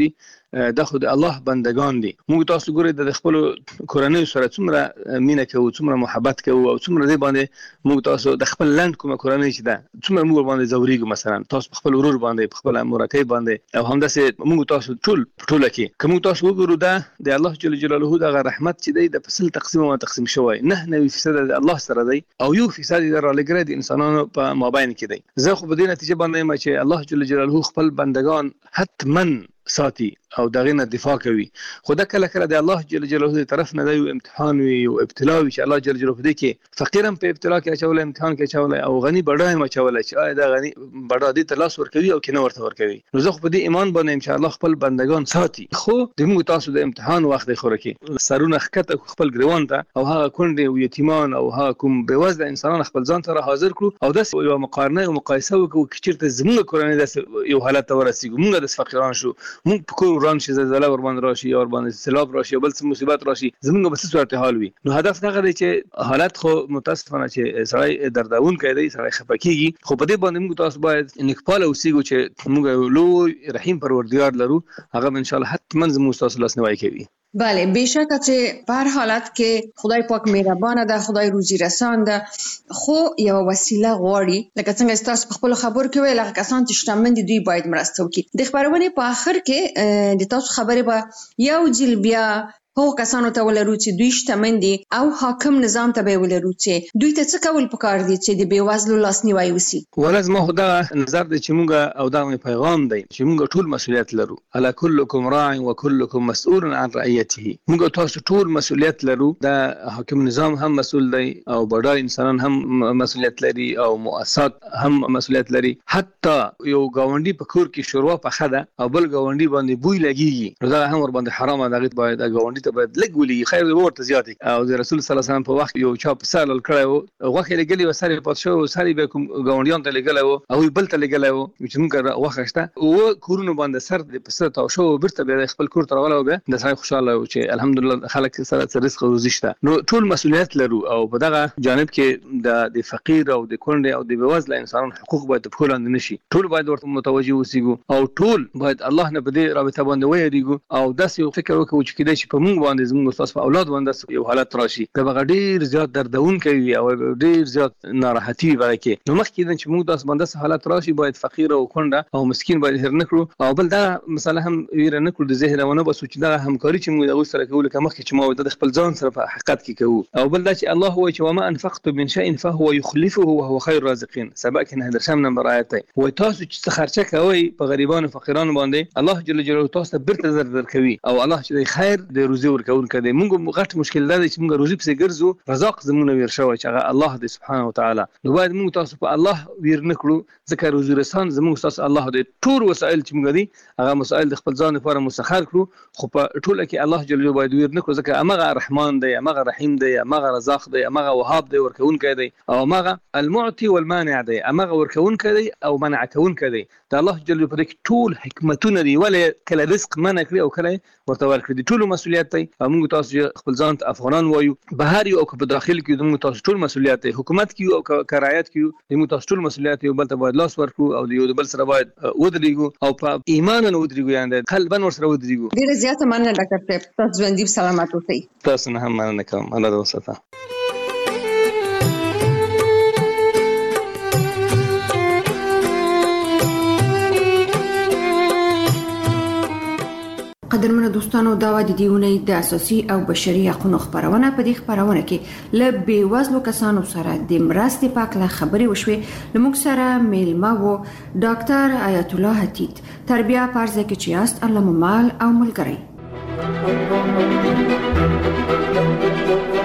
د خو د الله بندگان دي. موږ تاسو ګورئ د خپل کورنۍ سره څومره مینه کوو، څومره محبت کوو او څومره دې باندې موږ تاسو د خپل لند کومه کورنۍ چې ده څومره موږ باندې زوريګو، مثلا تاسو خپل ورور باندې خپل مرکه باندې او همداسې موږ تاسو ټول ټول کې کوم تاسو وګورو دا د الله جل جلاله د رحمت چې دی د فصل تقسیم او تقسیم شوی نه نوي فیصد د الله سره دی او یو فیصد د رالګره د انسانانو په مابین کې دی. زه خو په دې نتیجه باندې ما چې الله جل جلاله خپل بندگان حتمن ساتي او دغه نه دفاع کوي. خو دا کله کله د الله جل جلاله طرف نه دی امتحان وي او ابتلا وي چې الله جل جلاله دې کې فقیرم په ابتلا کې اچول، امتحان کې اچول او غني بډای ما اچول چې آیا دا غني بډا دې تلاش ور کوي او کې نه ورته ور کوي. نو زه خو په دې ایمان باندې ان شاء الله خپل بندگان ساتي. خو د موږ تاسو د امتحان وخت دی خو کې سرونه خکته خپل ګریوان ته او هغه کونډې او یتیمان او هغه کوم بېوزله انسانان خپل ځان ته حاضر کړو او د یو مقارنه او مقایسه وکړو چې چیرته زموږ کورنۍ د یو حالت ته ورسیږو، موږ د فقیران شو، موږ په کور وران شي، زلزله ور باندې راشي یا ور باندې سیلاب راشي او بل څه مصیبت راشي، زموږ به څه صورت حال وي. نو هدف دا دی چې حالت خو متاسفانه چې سړی دردون کوي، سړی خپه کیږي، خو په دې باندې موږ تاسو باید نکپاله اوسېږو چې موږ لوی رحیم پروردگار لرو، هغه ان شاء الله حتما زموږ تاسو لاس نیوی کوي. بله بیشکه چې په هر حالت کې خدای پاک مهربانه ده، خدای روزي رسان ده، خو یو وسیله غواړي. لکه څنګه تاسو په خپل خبر کې ویل هغه کسان چې شتمن دي دوی باید مرسته وکړي. د خبرونه په اخر کې د تاسو خبره به یو ځل بیا هغه کسانو ته ولرو چې دوی شتمن دي او حاکم نظام ته به ولرو چې دوی ته څه کول پکار دي چې د بیوزلو لاسنیوي وسی. ولازم ما خدا نظر دي چې موږ او دا پیغام دی چې موږ ټول مسؤلیت لرو. الا كلكم راع وكلكم مسؤول عن رعيته. موږ تاسو ټول مسؤلیت لرو. دا حاکم نظام هم مسؤل دی او بډای انسانان هم مسؤلیت لري او مؤسسات هم مسؤلیت لري. حتی یو گاونډي په کور کې شروع په خده او بل گاونډي باندې بوی لګيږي، دا هم ور باندې حرامه دغه باید گاونډي ته باید لګولي خیر ورته زیات او د رسول صلی الله علیه وسلم په وخت یو چا په سال کړو غوخه لګلی و ساري پات شو ساري به کوم گاونډیان ته لګلای او بل ته لګلای و چې موږ غوخه شته او کورونه باندې سر د پسته تا شو برته به خپل کور تر غلو به د سړي خوشاله و چې الحمدلله خلک سره رزق او روزي شته. نو ټول مسؤلیت لرو او په دغه جانب کې د د فقیر او د کونډې او د بېوزله انسانانو حقوق باید په لاندې نشي. ټول باید ورته متوجي اوسېږو او ټول باید الله نه په دې رابطه باندې ویریږو او داسې یو فکر وکړو چې کله چې په موږ باندې زموږ تاسو په اولاد باندې یو حالت راشي دا به ډیر زیات دردون کوي او ډیر زیات ناراحتي ورکه. نو مخکې چې موږ تاسو باندې حالت راشي باید فقیر او کونډه او مسکین باید هر نکړو او بل دا مثلا هم ویره نکړو د ذهن ونه بس چې دا همکاري چې موږ د سره کول کوم مخکې چې ما د خپل ځان سره په حقیقت کې کوو او بل دا چې الله هو چې وما انفقت من شيء فهو يخلفه وهو خير الرازقين. سبق نه درشم نمبر آیت دی و تاسو چې خرچه کوي په غریبانو فقیرانو باندې الله جل جلاله تاسو برته زر در کوي او الله چې خیر د روزي ورکون کړي. موږ غټ مشکل دا چې موږ روزي په ګرځو رزاق زمونه ویر شوی چې هغه الله دی سبحانه وتعالى. نو باید موږ تاسو په الله ویر نکړو ځکه روزي رسان زموږ تاسو الله دی ټول وسایل چې موږ دي هغه مسائل د خپل ځان لپاره مسخر کړو خو په ټوله کې الله جل جلاله باید ویر نکړو ځکه هغه رحمان دی هغه رحیم دی هغه رزاق دی هغه وهاب دی ورکون کړي او هغه المعطي والمانع دی هغه ورکون کړي او منع کون کړي. دا الله جل جلاله په دې ټول حکمتونه دی ولې کله رزق منع کړی او کله ورته ورکړي ټول مسؤلیت دی. موږ تاسو خپل ځان افغانان وایو بهر او په داخل کې موږ تاسو ټول مسؤلیت دی حکومت کې او کرایت کې موږ تاسو ټول مسؤلیت یو بل ته باید لاس ورکړو او یو بل سره باید ودرېږو او په ایمان نه ودرېږو یعنی قلبا ور سره ودرېږو. ډیره زیاته مننه ډاکټر صاحب تاسو ژوندۍ سلامت اوسئ. تاسو نه هم مننه کوم. الله دې وساته. قدرمنو دوستانو دا و د دیونې د اساسي او بشري حقوقو خبرونه په دې خبرونه کې ل بیوزلو کسانو سره د مرستې په اړه خبرې وشوې. لموږ سره میلمه وو ډاکټر آیت الله حتیت تربیه پارزه کې چې است الله مال او ملګری.